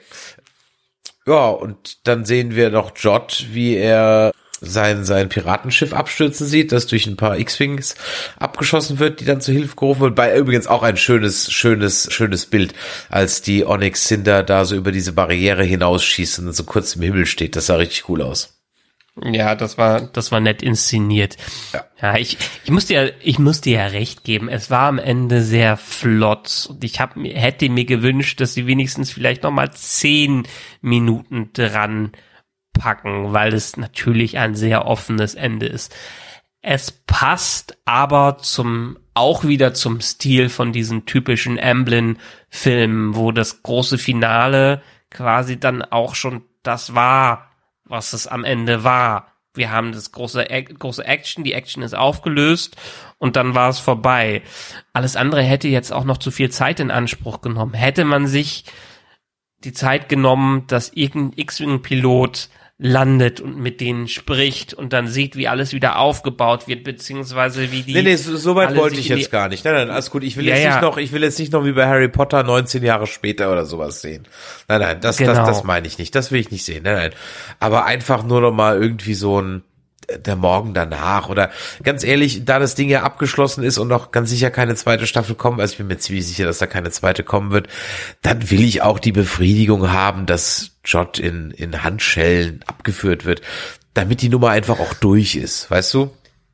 Ja, und dann sehen wir noch Jod, wie er sein Piratenschiff abstürzen sieht, das durch ein paar X-Wings abgeschossen wird, die dann zu Hilfe gerufen wird. Bei übrigens auch ein schönes Bild, als die Onyx Cinder da so über diese Barriere hinausschießt und so kurz im Himmel steht. Das sah richtig cool aus. Ja, das war nett inszeniert. Ja, ich muss dir ja recht geben. Es war am Ende sehr flott und ich hätte mir gewünscht, dass sie wenigstens vielleicht noch mal 10 Minuten dran packen, weil es natürlich ein sehr offenes Ende ist. Es passt aber auch wieder zum Stil von diesen typischen Amblin-Filmen, wo das große Finale quasi dann auch schon das war, was es am Ende war. Wir haben das große Action, die Action ist aufgelöst und dann war es vorbei. Alles andere hätte jetzt auch noch zu viel Zeit in Anspruch genommen. Hätte man sich die Zeit genommen, dass irgendein X-Wing-Pilot landet und mit denen spricht und dann sieht, wie alles wieder aufgebaut wird, beziehungsweise wie die... Nee, so weit wollte ich jetzt gar nicht. Nein, alles gut. Ich will jetzt nicht noch wie bei Harry Potter 19 Jahre später oder sowas sehen. Nein, das meine ich nicht. Das will ich nicht sehen. Nein. Aber einfach nur noch mal irgendwie so der Morgen danach oder ganz ehrlich, da das Ding ja abgeschlossen ist und noch ganz sicher keine zweite Staffel kommt, also ich bin mir ziemlich sicher, dass da keine zweite kommen wird, dann will ich auch die Befriedigung haben, dass Jod in Handschellen abgeführt wird, damit die Nummer einfach auch durch ist, weißt du?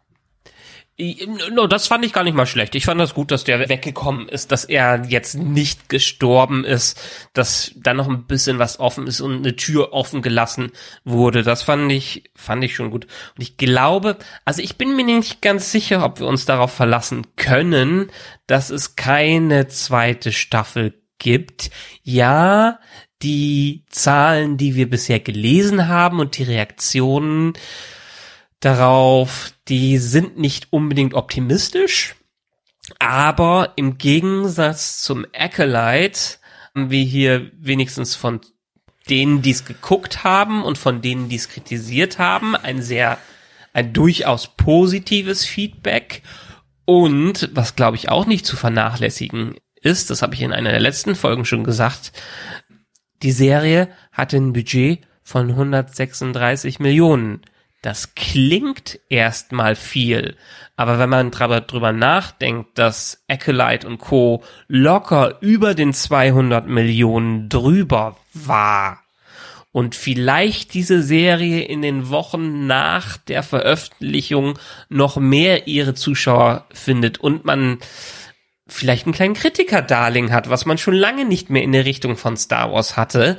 No, das fand ich gar nicht mal schlecht. Ich fand das gut, dass der weggekommen ist, dass er jetzt nicht gestorben ist, dass da noch ein bisschen was offen ist und eine Tür offen gelassen wurde. Das fand ich schon gut. Und ich glaube, also ich bin mir nicht ganz sicher, ob wir uns darauf verlassen können, dass es keine zweite Staffel gibt. Ja, die Zahlen, die wir bisher gelesen haben und die Reaktionen darauf, die sind nicht unbedingt optimistisch, aber im Gegensatz zum Acolyte haben wir hier wenigstens von denen, die es geguckt haben und von denen, die es kritisiert haben, ein durchaus positives Feedback und was glaube ich auch nicht zu vernachlässigen ist, das habe ich in einer der letzten Folgen schon gesagt, die Serie hatte ein Budget von 136 Millionen. Das klingt erstmal viel, aber wenn man drüber nachdenkt, dass Acolyte und Co. locker über den 200 Millionen drüber war und vielleicht diese Serie in den Wochen nach der Veröffentlichung noch mehr ihre Zuschauer findet und man vielleicht einen kleinen Kritiker-Darling hat, was man schon lange nicht mehr in der Richtung von Star Wars hatte,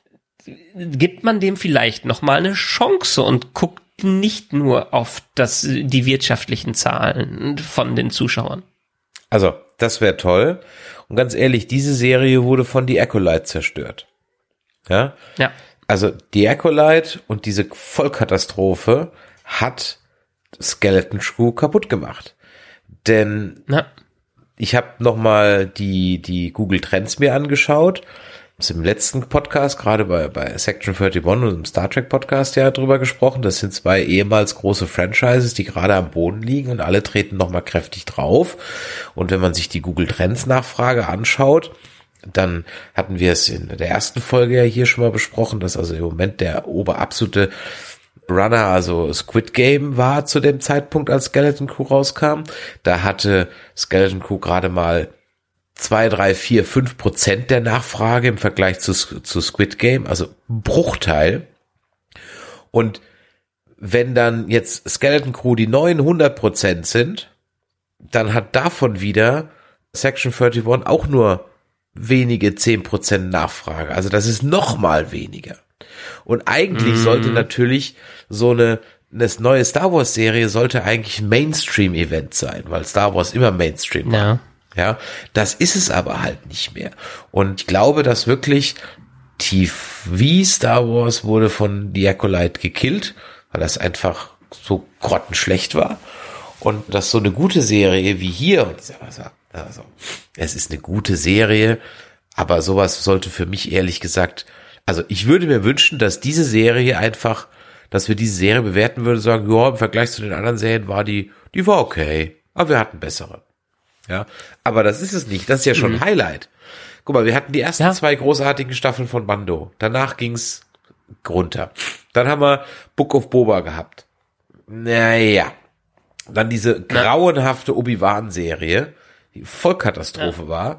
gibt man dem vielleicht noch mal eine Chance und guckt nicht nur auf die wirtschaftlichen Zahlen von den Zuschauern. Also, das wäre toll. Und ganz ehrlich, diese Serie wurde von The Acolyte zerstört. Ja? Ja. Also, The Acolyte und diese Vollkatastrophe hat Skeleton Crew kaputt gemacht. Denn ich habe noch mal die Google Trends mir angeschaut. Im letzten Podcast, gerade bei Section 31 und im Star Trek Podcast ja drüber gesprochen. Das sind 2 ehemals große Franchises, die gerade am Boden liegen und alle treten nochmal kräftig drauf. Und wenn man sich die Google Trends Nachfrage anschaut, dann hatten wir es in der ersten Folge ja hier schon mal besprochen, dass also im Moment der absolute Runner, also Squid Game war zu dem Zeitpunkt, als Skeleton Crew rauskam. Da hatte Skeleton Crew gerade mal 2, 3, 4, 5% der Nachfrage im Vergleich zu Squid Game, also ein Bruchteil. Und wenn dann jetzt Skeleton Crew die 900% sind, dann hat davon wieder Section 31 auch nur wenige 10% Nachfrage. Also das ist noch mal weniger. Und eigentlich sollte natürlich so eine neue Star Wars Serie sollte eigentlich ein Mainstream-Event sein, weil Star Wars immer Mainstream war. Ja. Ja, das ist es aber halt nicht mehr. Und ich glaube, dass wirklich TV Star Wars wurde von The Acolyte gekillt, weil das einfach so grottenschlecht war. Und dass so eine gute Serie wie hier, also, es ist eine gute Serie, aber sowas sollte für mich ehrlich gesagt, also ich würde mir wünschen, dass diese Serie einfach, dass wir diese Serie bewerten würden und sagen, ja, im Vergleich zu den anderen Serien war die war okay, aber wir hatten bessere. Ja, aber das ist es nicht, das ist ja schon ein Highlight. Guck mal, wir hatten die ersten 2 großartigen Staffeln von Mando, danach ging's runter. Dann haben wir Book of Boba gehabt. Naja, dann diese grauenhafte Obi-Wan-Serie, die Vollkatastrophe war.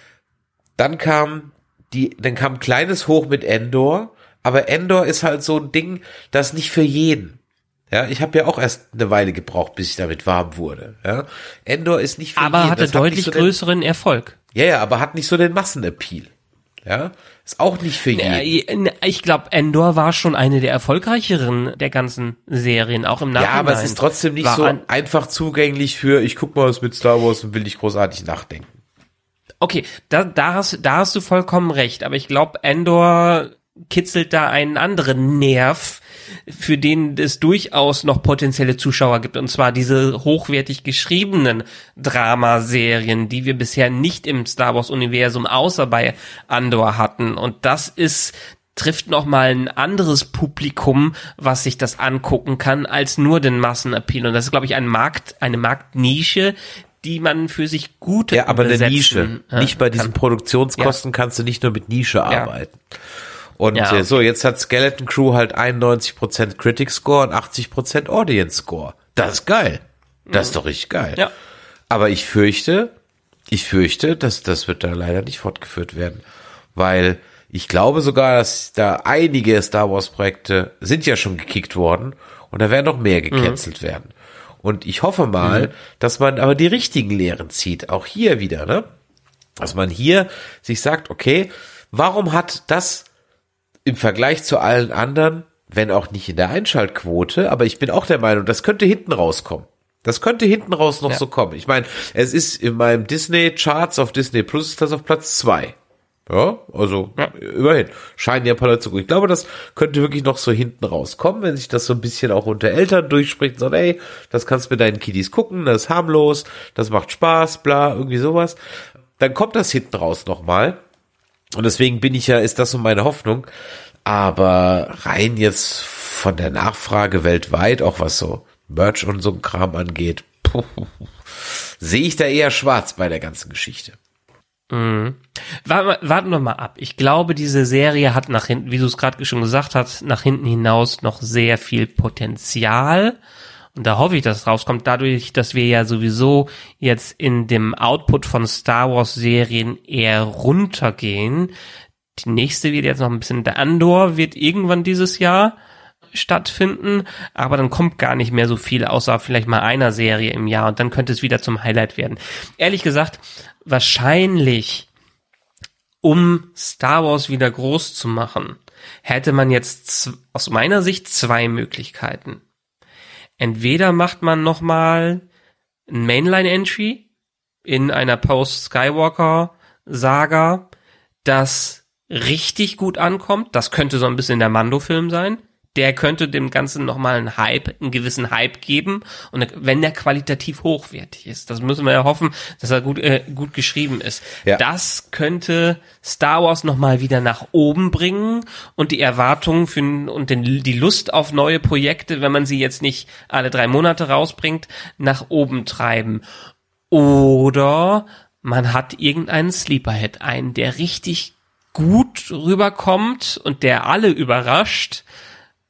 Dann kam ein kleines Hoch mit Endor, aber Endor ist halt so ein Ding, das nicht für jeden. Ja, ich habe ja auch erst eine Weile gebraucht, bis ich damit warm wurde. Ja, Endor ist nicht für jeden. Aber hatte deutlich größeren Erfolg. Ja, aber hat nicht so den Massenappeal. Ja, ist auch nicht für jeden. Ich glaube, Endor war schon eine der erfolgreicheren der ganzen Serien, auch im Nachhinein. Ja, aber es ist trotzdem nicht so einfach zugänglich für, ich guck mal was mit Star Wars und will nicht großartig nachdenken. Okay, da hast du vollkommen recht, aber ich glaube, Endor kitzelt da einen anderen Nerv, für den es durchaus noch potenzielle Zuschauer gibt, und zwar diese hochwertig geschriebenen Dramaserien, die wir bisher nicht im Star Wars Universum außer bei Andor hatten, und das trifft noch mal ein anderes Publikum, was sich das angucken kann, als nur den Massenappeal, und das ist, glaube ich, eine Marktnische, die man für sich gut aber besetzen, eine Nische. Nicht bei diesen Produktionskosten kannst du nicht nur mit Nische arbeiten. Und so, jetzt hat Skeleton Crew halt 91% Critic Score und 80% Audience Score. Das ist geil. Das ist doch richtig geil. Ja. Aber ich fürchte, dass das wird da leider nicht fortgeführt werden. Weil ich glaube sogar, dass da einige Star Wars Projekte sind ja schon gekickt worden und da werden noch mehr gecancelt werden. Und ich hoffe mal, dass man aber die richtigen Lehren zieht. Auch hier wieder, ne? Dass man hier sich sagt, okay, warum hat das im Vergleich zu allen anderen, wenn auch nicht in der Einschaltquote, aber ich bin auch der Meinung, das könnte hinten rauskommen. Das könnte hinten raus noch so kommen. Ich meine, es ist in meinem Disney-Charts auf Disney Plus ist das auf Platz 2. Ja, also immerhin. Scheinen ja ein paar Leute zu gut. Ich glaube, das könnte wirklich noch so hinten rauskommen, wenn sich das so ein bisschen auch unter Eltern durchspricht und sagt, ey, das kannst du mit deinen Kiddies gucken, das ist harmlos, das macht Spaß, bla, irgendwie sowas. Dann kommt das hinten raus nochmal. Und deswegen ist das so meine Hoffnung. Aber rein jetzt von der Nachfrage weltweit, auch was so Merch und so ein Kram angeht, sehe ich da eher schwarz bei der ganzen Geschichte. Warten wir mal ab. Ich glaube, diese Serie hat nach hinten, wie du es gerade schon gesagt hast, nach hinten hinaus noch sehr viel Potenzial. Und da hoffe ich, dass es rauskommt, dadurch, dass wir ja sowieso jetzt in dem Output von Star Wars Serien eher runtergehen. Die nächste wird jetzt noch ein bisschen, der Andor wird irgendwann dieses Jahr stattfinden, aber dann kommt gar nicht mehr so viel, außer vielleicht mal einer Serie im Jahr, und dann könnte es wieder zum Highlight werden. Ehrlich gesagt, wahrscheinlich, um Star Wars wieder groß zu machen, hätte man jetzt aus meiner Sicht 2 Möglichkeiten. Entweder macht man nochmal ein Mainline-Entry in einer Post-Skywalker-Saga, das richtig gut ankommt. Das könnte so ein bisschen der Mando-Film sein. Der könnte dem Ganzen nochmal einen gewissen Hype geben. Und wenn der qualitativ hochwertig ist, das müssen wir ja hoffen, dass er gut geschrieben ist. Ja. Das könnte Star Wars nochmal wieder nach oben bringen und die Erwartungen die Lust auf neue Projekte, wenn man sie jetzt nicht alle 3 Monate rausbringt, nach oben treiben. Oder man hat irgendeinen Sleeperhit, der richtig gut rüberkommt und der alle überrascht,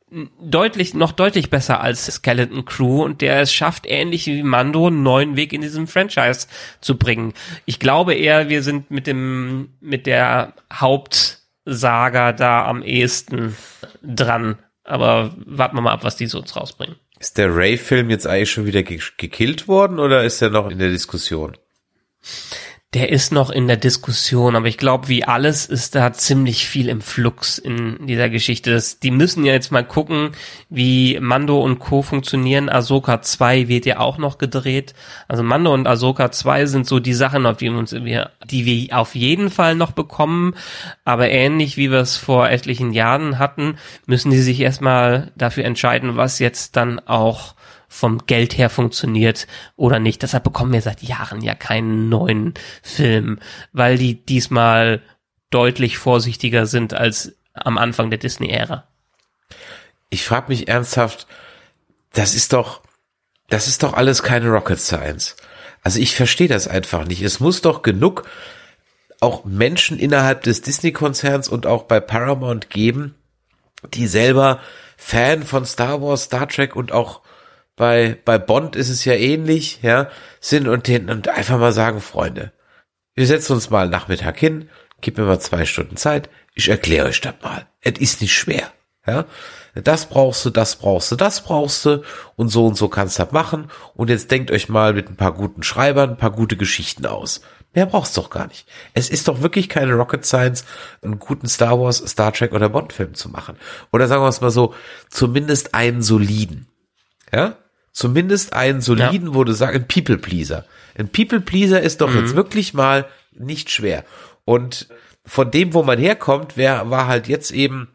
noch deutlich besser als Skeleton Crew und der es schafft, ähnlich wie Mando, einen neuen Weg in diesem Franchise zu bringen. Ich glaube eher, wir sind mit der Hauptsaga da am ehesten dran. Aber warten wir mal ab, was die so uns rausbringen. Ist der Rey-Film jetzt eigentlich schon wieder gekillt worden oder ist er noch in der Diskussion? Der ist noch in der Diskussion, aber ich glaube, wie alles ist da ziemlich viel im Flux in dieser Geschichte. Die müssen ja jetzt mal gucken, wie Mando und Co. funktionieren. Ahsoka 2 wird ja auch noch gedreht. Also Mando und Ahsoka 2 sind so die Sachen, die wir auf jeden Fall noch bekommen. Aber ähnlich wie wir es vor etlichen Jahren hatten, müssen die sich erstmal dafür entscheiden, was jetzt dann auch vom Geld her funktioniert oder nicht. Deshalb bekommen wir seit Jahren ja keinen neuen Film, weil die diesmal deutlich vorsichtiger sind als am Anfang der Disney-Ära. Ich frage mich ernsthaft, das ist doch alles keine Rocket Science. Also ich verstehe das einfach nicht. Es muss doch genug auch Menschen innerhalb des Disney-Konzerns und auch bei Paramount geben, die selber Fan von Star Wars, Star Trek und auch bei Bond ist es ja ähnlich, ja, sind und einfach mal sagen, Freunde, wir setzen uns mal Nachmittag hin, gib mir mal 2 Stunden Zeit, ich erkläre euch das mal. Es ist nicht schwer, ja. Das brauchst du und so kannst du das machen und jetzt denkt euch mal mit ein paar guten Schreibern ein paar gute Geschichten aus. Mehr brauchst du doch gar nicht. Es ist doch wirklich keine Rocket Science, einen guten Star Wars, Star Trek oder Bond-Film zu machen. Oder sagen wir es mal so, zumindest einen soliden, ja. Zumindest einen soliden, wo du sagst, ein People-Pleaser. Ein People-Pleaser ist doch jetzt wirklich mal nicht schwer. Und von dem, wo man herkommt, war halt jetzt eben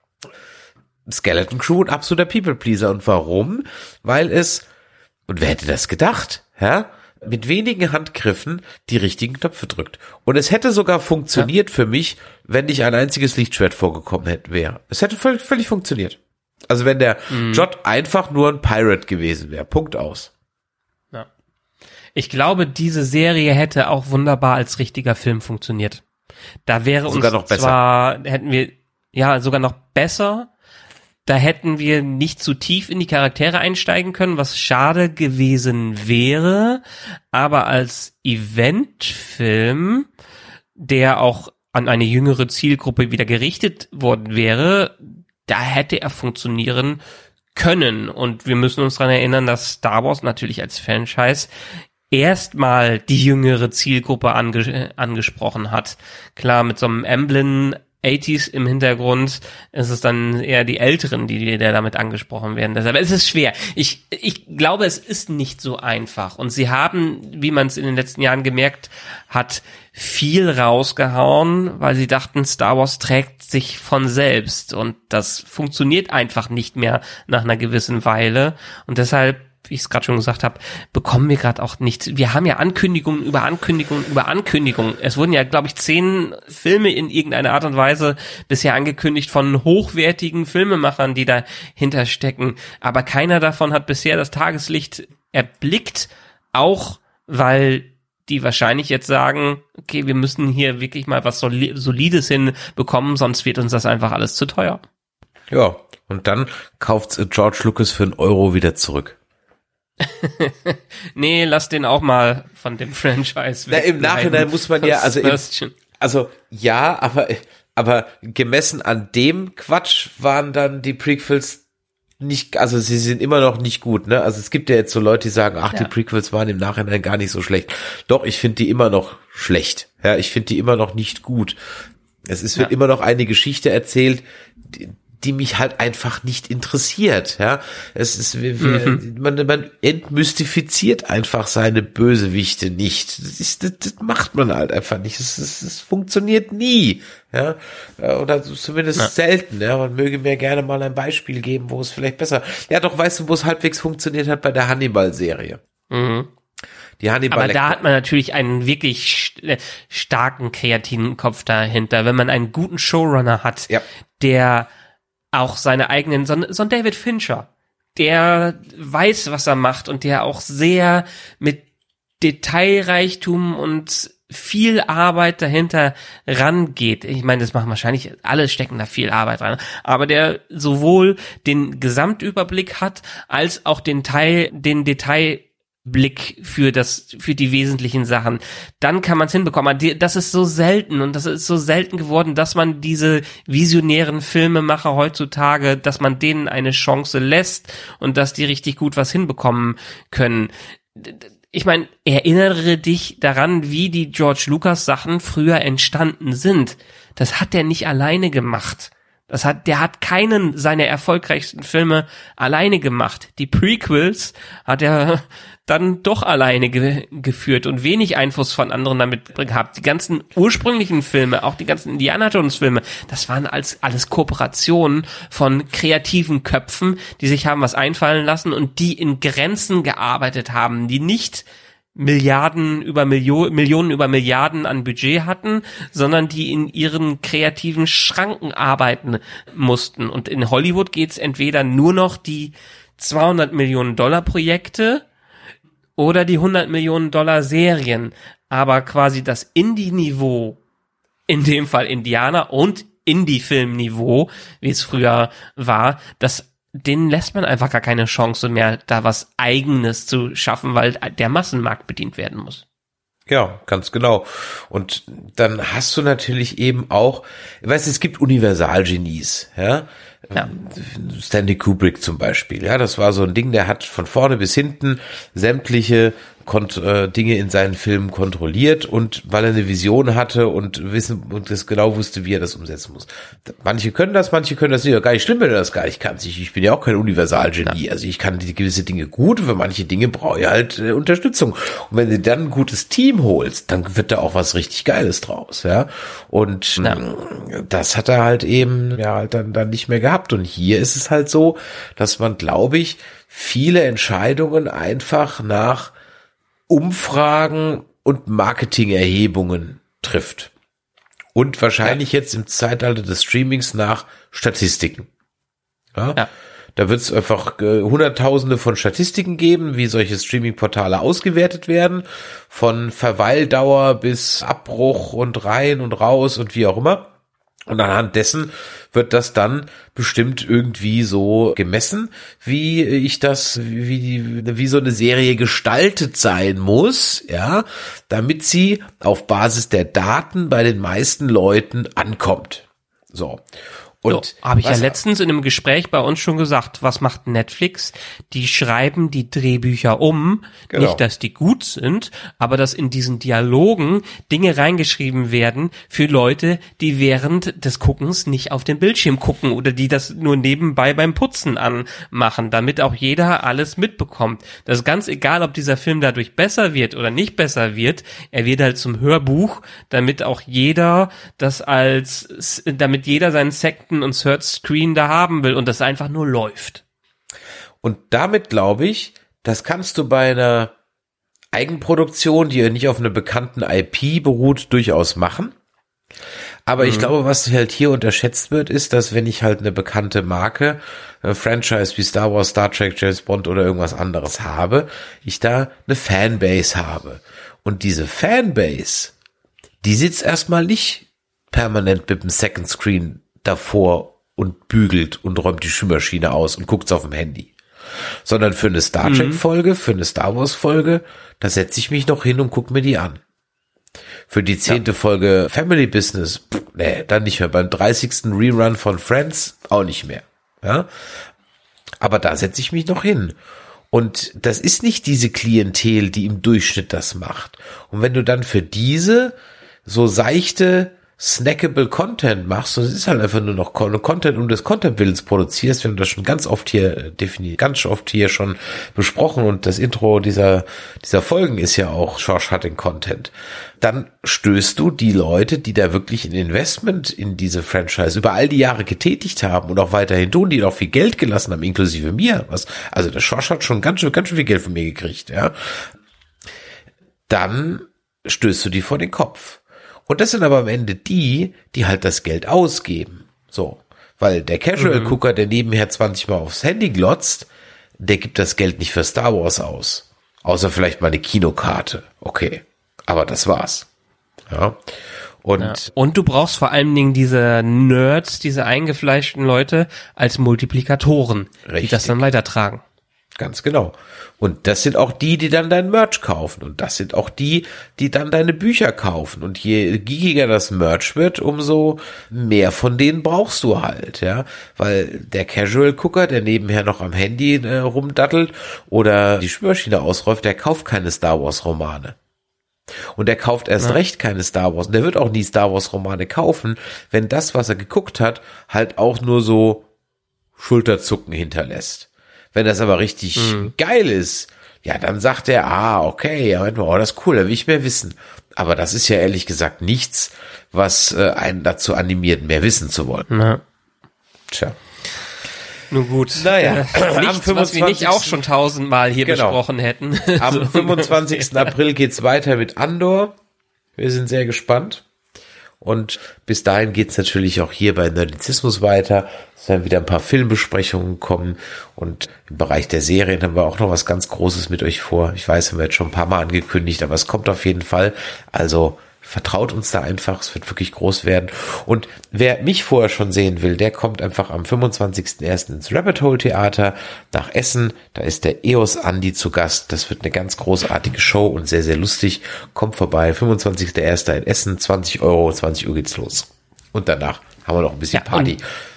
Skeleton Crew ein absoluter People-Pleaser. Und warum? Weil es, und wer hätte das gedacht, ja, mit wenigen Handgriffen die richtigen Knöpfe drückt. Und es hätte sogar funktioniert für mich, wenn nicht ein einziges Lichtschwert vorgekommen wäre. Es hätte völlig funktioniert. Also wenn der Jot einfach nur ein Pirate gewesen wäre. Punkt aus. Ja. Ich glaube, diese Serie hätte auch wunderbar als richtiger Film funktioniert. Da wäre sogar uns noch besser. Zwar, hätten wir, ja, sogar noch besser. Da hätten wir nicht zu tief in die Charaktere einsteigen können, was schade gewesen wäre. Aber als Eventfilm, der auch an eine jüngere Zielgruppe wieder gerichtet worden wäre, da hätte er funktionieren können. Und wir müssen uns daran erinnern, dass Star Wars natürlich als Franchise erstmal die jüngere Zielgruppe angesprochen hat. Klar, mit so einem Emblem 80s im Hintergrund ist es dann eher die Älteren, die damit angesprochen werden. Deshalb ist es schwer. Ich glaube, es ist nicht so einfach. Und sie haben, wie man es in den letzten Jahren gemerkt hat, viel rausgehauen, weil sie dachten, Star Wars trägt sich von selbst. Und das funktioniert einfach nicht mehr nach einer gewissen Weile. Und deshalb, wie ich es gerade schon gesagt habe, bekommen wir gerade auch nichts. Wir haben ja Ankündigungen über Ankündigungen über Ankündigungen. Es wurden ja, glaube ich, 10 Filme in irgendeiner Art und Weise bisher angekündigt von hochwertigen Filmemachern, die dahinter stecken. Aber keiner davon hat bisher das Tageslicht erblickt, auch weil die wahrscheinlich jetzt sagen, okay, wir müssen hier wirklich mal was Solides hinbekommen, sonst wird uns das einfach alles zu teuer. Ja, und dann kauft's George Lucas für €1 wieder zurück. Nee, lass den auch mal von dem Franchise weg. Na, im Nachhinein muss man ja, aber gemessen an dem Quatsch waren dann die Prequels nicht, also sie sind immer noch nicht gut, ne? Also es gibt ja jetzt so Leute, die sagen, die Prequels waren im Nachhinein gar nicht so schlecht. Doch, ich finde die immer noch schlecht. Ja, ich finde die immer noch nicht gut. Wird immer noch eine Geschichte erzählt, die mich halt einfach nicht interessiert, ja. Es ist, man entmystifiziert einfach seine Bösewichte nicht. Das macht man halt einfach nicht. Es funktioniert nie, ja. Oder zumindest selten, ja. Man möge mir gerne mal ein Beispiel geben, wo es vielleicht besser, ja doch, weißt du, wo es halbwegs funktioniert hat bei der Hannibal-Serie. Mhm. Aber da hat man natürlich einen wirklich starken kreativen Kopf dahinter. Wenn man einen guten Showrunner hat, der auch seine eigenen, so ein David Fincher, der weiß, was er macht und der auch sehr mit Detailreichtum und viel Arbeit dahinter rangeht. Ich meine, das machen wahrscheinlich alle, stecken da viel Arbeit rein, aber der sowohl den Gesamtüberblick hat, als auch den Detailblick für die wesentlichen Sachen, dann kann man es hinbekommen. Das ist so selten und das ist so selten geworden, dass man diese visionären Filmemacher heutzutage, dass man denen eine Chance lässt und dass die richtig gut was hinbekommen können. Ich meine, erinnere dich daran, wie die George Lucas Sachen früher entstanden sind. Das hat er nicht alleine gemacht. Der hat keinen seiner erfolgreichsten Filme alleine gemacht. Die Prequels hat er dann doch alleine geführt und wenig Einfluss von anderen damit gehabt. Die ganzen ursprünglichen Filme, auch die ganzen Indiana Jones Filme, das waren alles Kooperationen von kreativen Köpfen, die sich haben was einfallen lassen und die in Grenzen gearbeitet haben, die nicht Millionen über Milliarden an Budget hatten, sondern die in ihren kreativen Schranken arbeiten mussten. Und in Hollywood geht's entweder nur noch die $200 Millionen Projekte oder die $100 Millionen Serien. Aber quasi das Indie-Niveau, in dem Fall Indiana und Indie-Film-Niveau, wie es früher war, denen lässt man einfach gar keine Chance mehr, da was Eigenes zu schaffen, weil der Massenmarkt bedient werden muss. Ja, ganz genau. Und dann hast du natürlich eben auch, weißt du, es gibt Universalgenies, ja. Stanley Kubrick zum Beispiel, ja, das war so ein Ding, der hat von vorne bis hinten sämtliche Dinge in seinen Filmen kontrolliert und weil er eine Vision hatte und das genau wusste, wie er das umsetzen muss. Manche können das nicht. Ja, gar nicht schlimm, wenn er das gar nicht kann. Ich bin ja auch kein Universalgenie. Also ich kann die gewisse Dinge gut und für manche Dinge brauche ich halt Unterstützung. Und wenn du dann ein gutes Team holst, dann wird da auch was richtig Geiles draus, ja. Und das hat er halt eben dann nicht mehr gehabt. Und hier ist es halt so, dass man, glaube ich, viele Entscheidungen einfach nach Umfragen und Marketingerhebungen trifft. Und wahrscheinlich jetzt im Zeitalter des Streamings nach Statistiken. Ja. Da wird es einfach Hunderttausende von Statistiken geben, wie solche Streaming-Portale ausgewertet werden. Von Verweildauer bis Abbruch und rein und raus und wie auch immer. Und anhand dessen wird das dann bestimmt irgendwie so gemessen, wie so eine Serie gestaltet sein muss, ja, damit sie auf Basis der Daten bei den meisten Leuten ankommt. So. Und habe ich ja letztens in einem Gespräch bei uns schon gesagt, was macht Netflix? Die schreiben die Drehbücher um, genau. Nicht, dass die gut sind, aber dass in diesen Dialogen Dinge reingeschrieben werden für Leute, die während des Guckens nicht auf den Bildschirm gucken oder die das nur nebenbei beim Putzen anmachen, damit auch jeder alles mitbekommt. Das ist ganz egal, ob dieser Film dadurch besser wird oder nicht besser wird, er wird halt zum Hörbuch, damit auch jeder damit jeder seinen Second und Third Screen da haben will und das einfach nur läuft. Und damit glaube ich, das kannst du bei einer Eigenproduktion, die ja nicht auf einer bekannten IP beruht, durchaus machen. Aber ich glaube, was halt hier unterschätzt wird, ist, dass wenn ich halt eine bekannte Marke, Franchise wie Star Wars, Star Trek, James Bond oder irgendwas anderes habe, ich da eine Fanbase habe. Und diese Fanbase, die sitzt erstmal nicht permanent mit dem Second Screen davor und bügelt und räumt die Spülmaschine aus und guckt's auf dem Handy. Sondern für eine Star Trek Folge, für eine Star Wars Folge, da setze ich mich noch hin und gucke mir die an. Für die 10. Folge Family Business, dann nicht mehr. Beim 30. Rerun von Friends auch nicht mehr. Ja? Aber da setze ich mich noch hin. Und das ist nicht diese Klientel, die im Durchschnitt das macht. Und wenn du dann für diese so seichte snackable Content machst, und es ist halt einfach nur noch Content um des Content-Willens produzierst, wenn du das schon ganz oft hier schon besprochen und das Intro dieser Folgen ist ja auch Schorsch hat den Content, dann stößt du die Leute, die da wirklich ein Investment in diese Franchise über all die Jahre getätigt haben und auch weiterhin tun, die noch viel Geld gelassen haben, inklusive mir, also der Schorsch hat schon ganz schön viel Geld von mir gekriegt, ja, dann stößt du die vor den Kopf. Und das sind aber am Ende die halt das Geld ausgeben. So. Weil der Casual-Gucker, der nebenher 20 Mal aufs Handy glotzt, der gibt das Geld nicht für Star Wars aus. Außer vielleicht mal eine Kinokarte. Okay. Aber das war's. Ja. Und du brauchst vor allen Dingen diese Nerds, diese eingefleischten Leute als Multiplikatoren, die das dann weitertragen. Ganz genau. Und das sind auch die dann dein Merch kaufen. Und das sind auch die dann deine Bücher kaufen. Und je geekiger das Merch wird, umso mehr von denen brauchst du halt, ja. Weil der Casual-Gucker, der nebenher noch am Handy rumdattelt oder die Spülmaschine ausräuft, der kauft keine Star Wars-Romane. Und der kauft erst recht keine Star Wars. Und der wird auch nie Star Wars Romane kaufen, wenn das, was er geguckt hat, halt auch nur so Schulterzucken hinterlässt. Wenn das aber richtig geil ist, ja, dann sagt er, okay, ja, das ist cool, da will ich mehr wissen. Aber das ist ja ehrlich gesagt nichts, was einen dazu animiert, mehr wissen zu wollen. Na. Tja. Nun gut, naja, nichts, was wir nicht auch schon 1000-mal hier besprochen hätten. Am 25. April geht's weiter mit Andor. Wir sind sehr gespannt. Und bis dahin geht's natürlich auch hier bei Nerdizismus weiter. Es werden wieder ein paar Filmbesprechungen kommen. Und im Bereich der Serien haben wir auch noch was ganz Großes mit euch vor. Ich weiß, haben wir jetzt schon ein paar Mal angekündigt, aber es kommt auf jeden Fall. Also vertraut uns da einfach, es wird wirklich groß werden. Und wer mich vorher schon sehen will, der kommt einfach am 25.01. ins Rabbit Hole Theater nach Essen. Da ist der EOS Andi zu Gast. Das wird eine ganz großartige Show und sehr, sehr lustig. Kommt vorbei, 25.01. in Essen, 20 Euro, 20 Uhr geht's los. Und danach haben wir noch ein bisschen Party.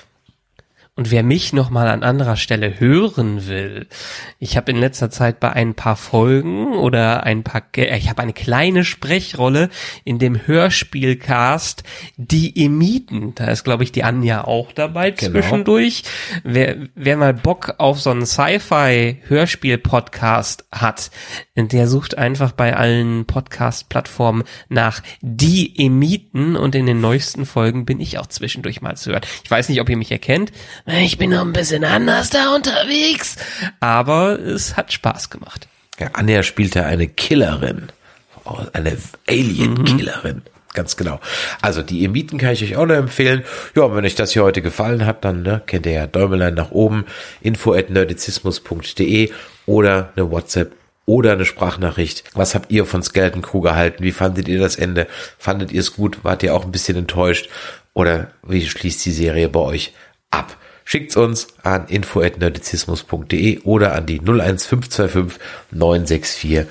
Und wer mich nochmal an anderer Stelle hören will, ich habe in letzter Zeit bei ein paar Folgen oder ich habe eine kleine Sprechrolle in dem Hörspielcast Die Emiten. Da ist, glaube ich, die Anja auch dabei zwischendurch. Wer mal Bock auf so einen Sci-Fi-Hörspiel-Podcast hat, der sucht einfach bei allen Podcast-Plattformen nach Die Emiten und in den neuesten Folgen bin ich auch zwischendurch mal zu hören. Ich weiß nicht, ob ihr mich erkennt. Ich bin noch ein bisschen anders da unterwegs. Aber es hat Spaß gemacht. Ja, Anja spielt da eine Killerin. Eine Alien-Killerin. Ganz genau. Also die Emiten kann ich euch auch noch empfehlen. Ja, und wenn euch das hier heute gefallen hat, dann kennt ihr ja Däumelein nach oben, info@nerdizismus.de oder eine WhatsApp oder eine Sprachnachricht. Was habt ihr von Skeleton Crew gehalten? Wie fandet ihr das Ende? Fandet ihr es gut? Wart ihr auch ein bisschen enttäuscht? Oder wie schließt die Serie bei euch ab? Schickt's uns an info@nerdizismus.de oder an die 01525 964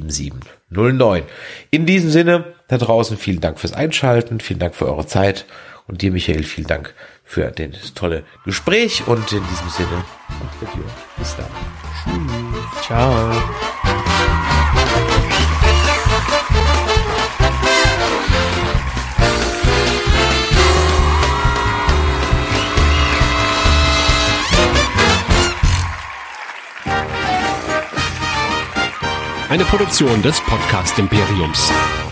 7709. In diesem Sinne, da draußen vielen Dank fürs Einschalten, vielen Dank für eure Zeit und dir, Michael, vielen Dank für das tolle Gespräch und in diesem Sinne, macht Adieu. Bis dann. Tschüss. Ciao. Eine Produktion des Podcast Imperiums.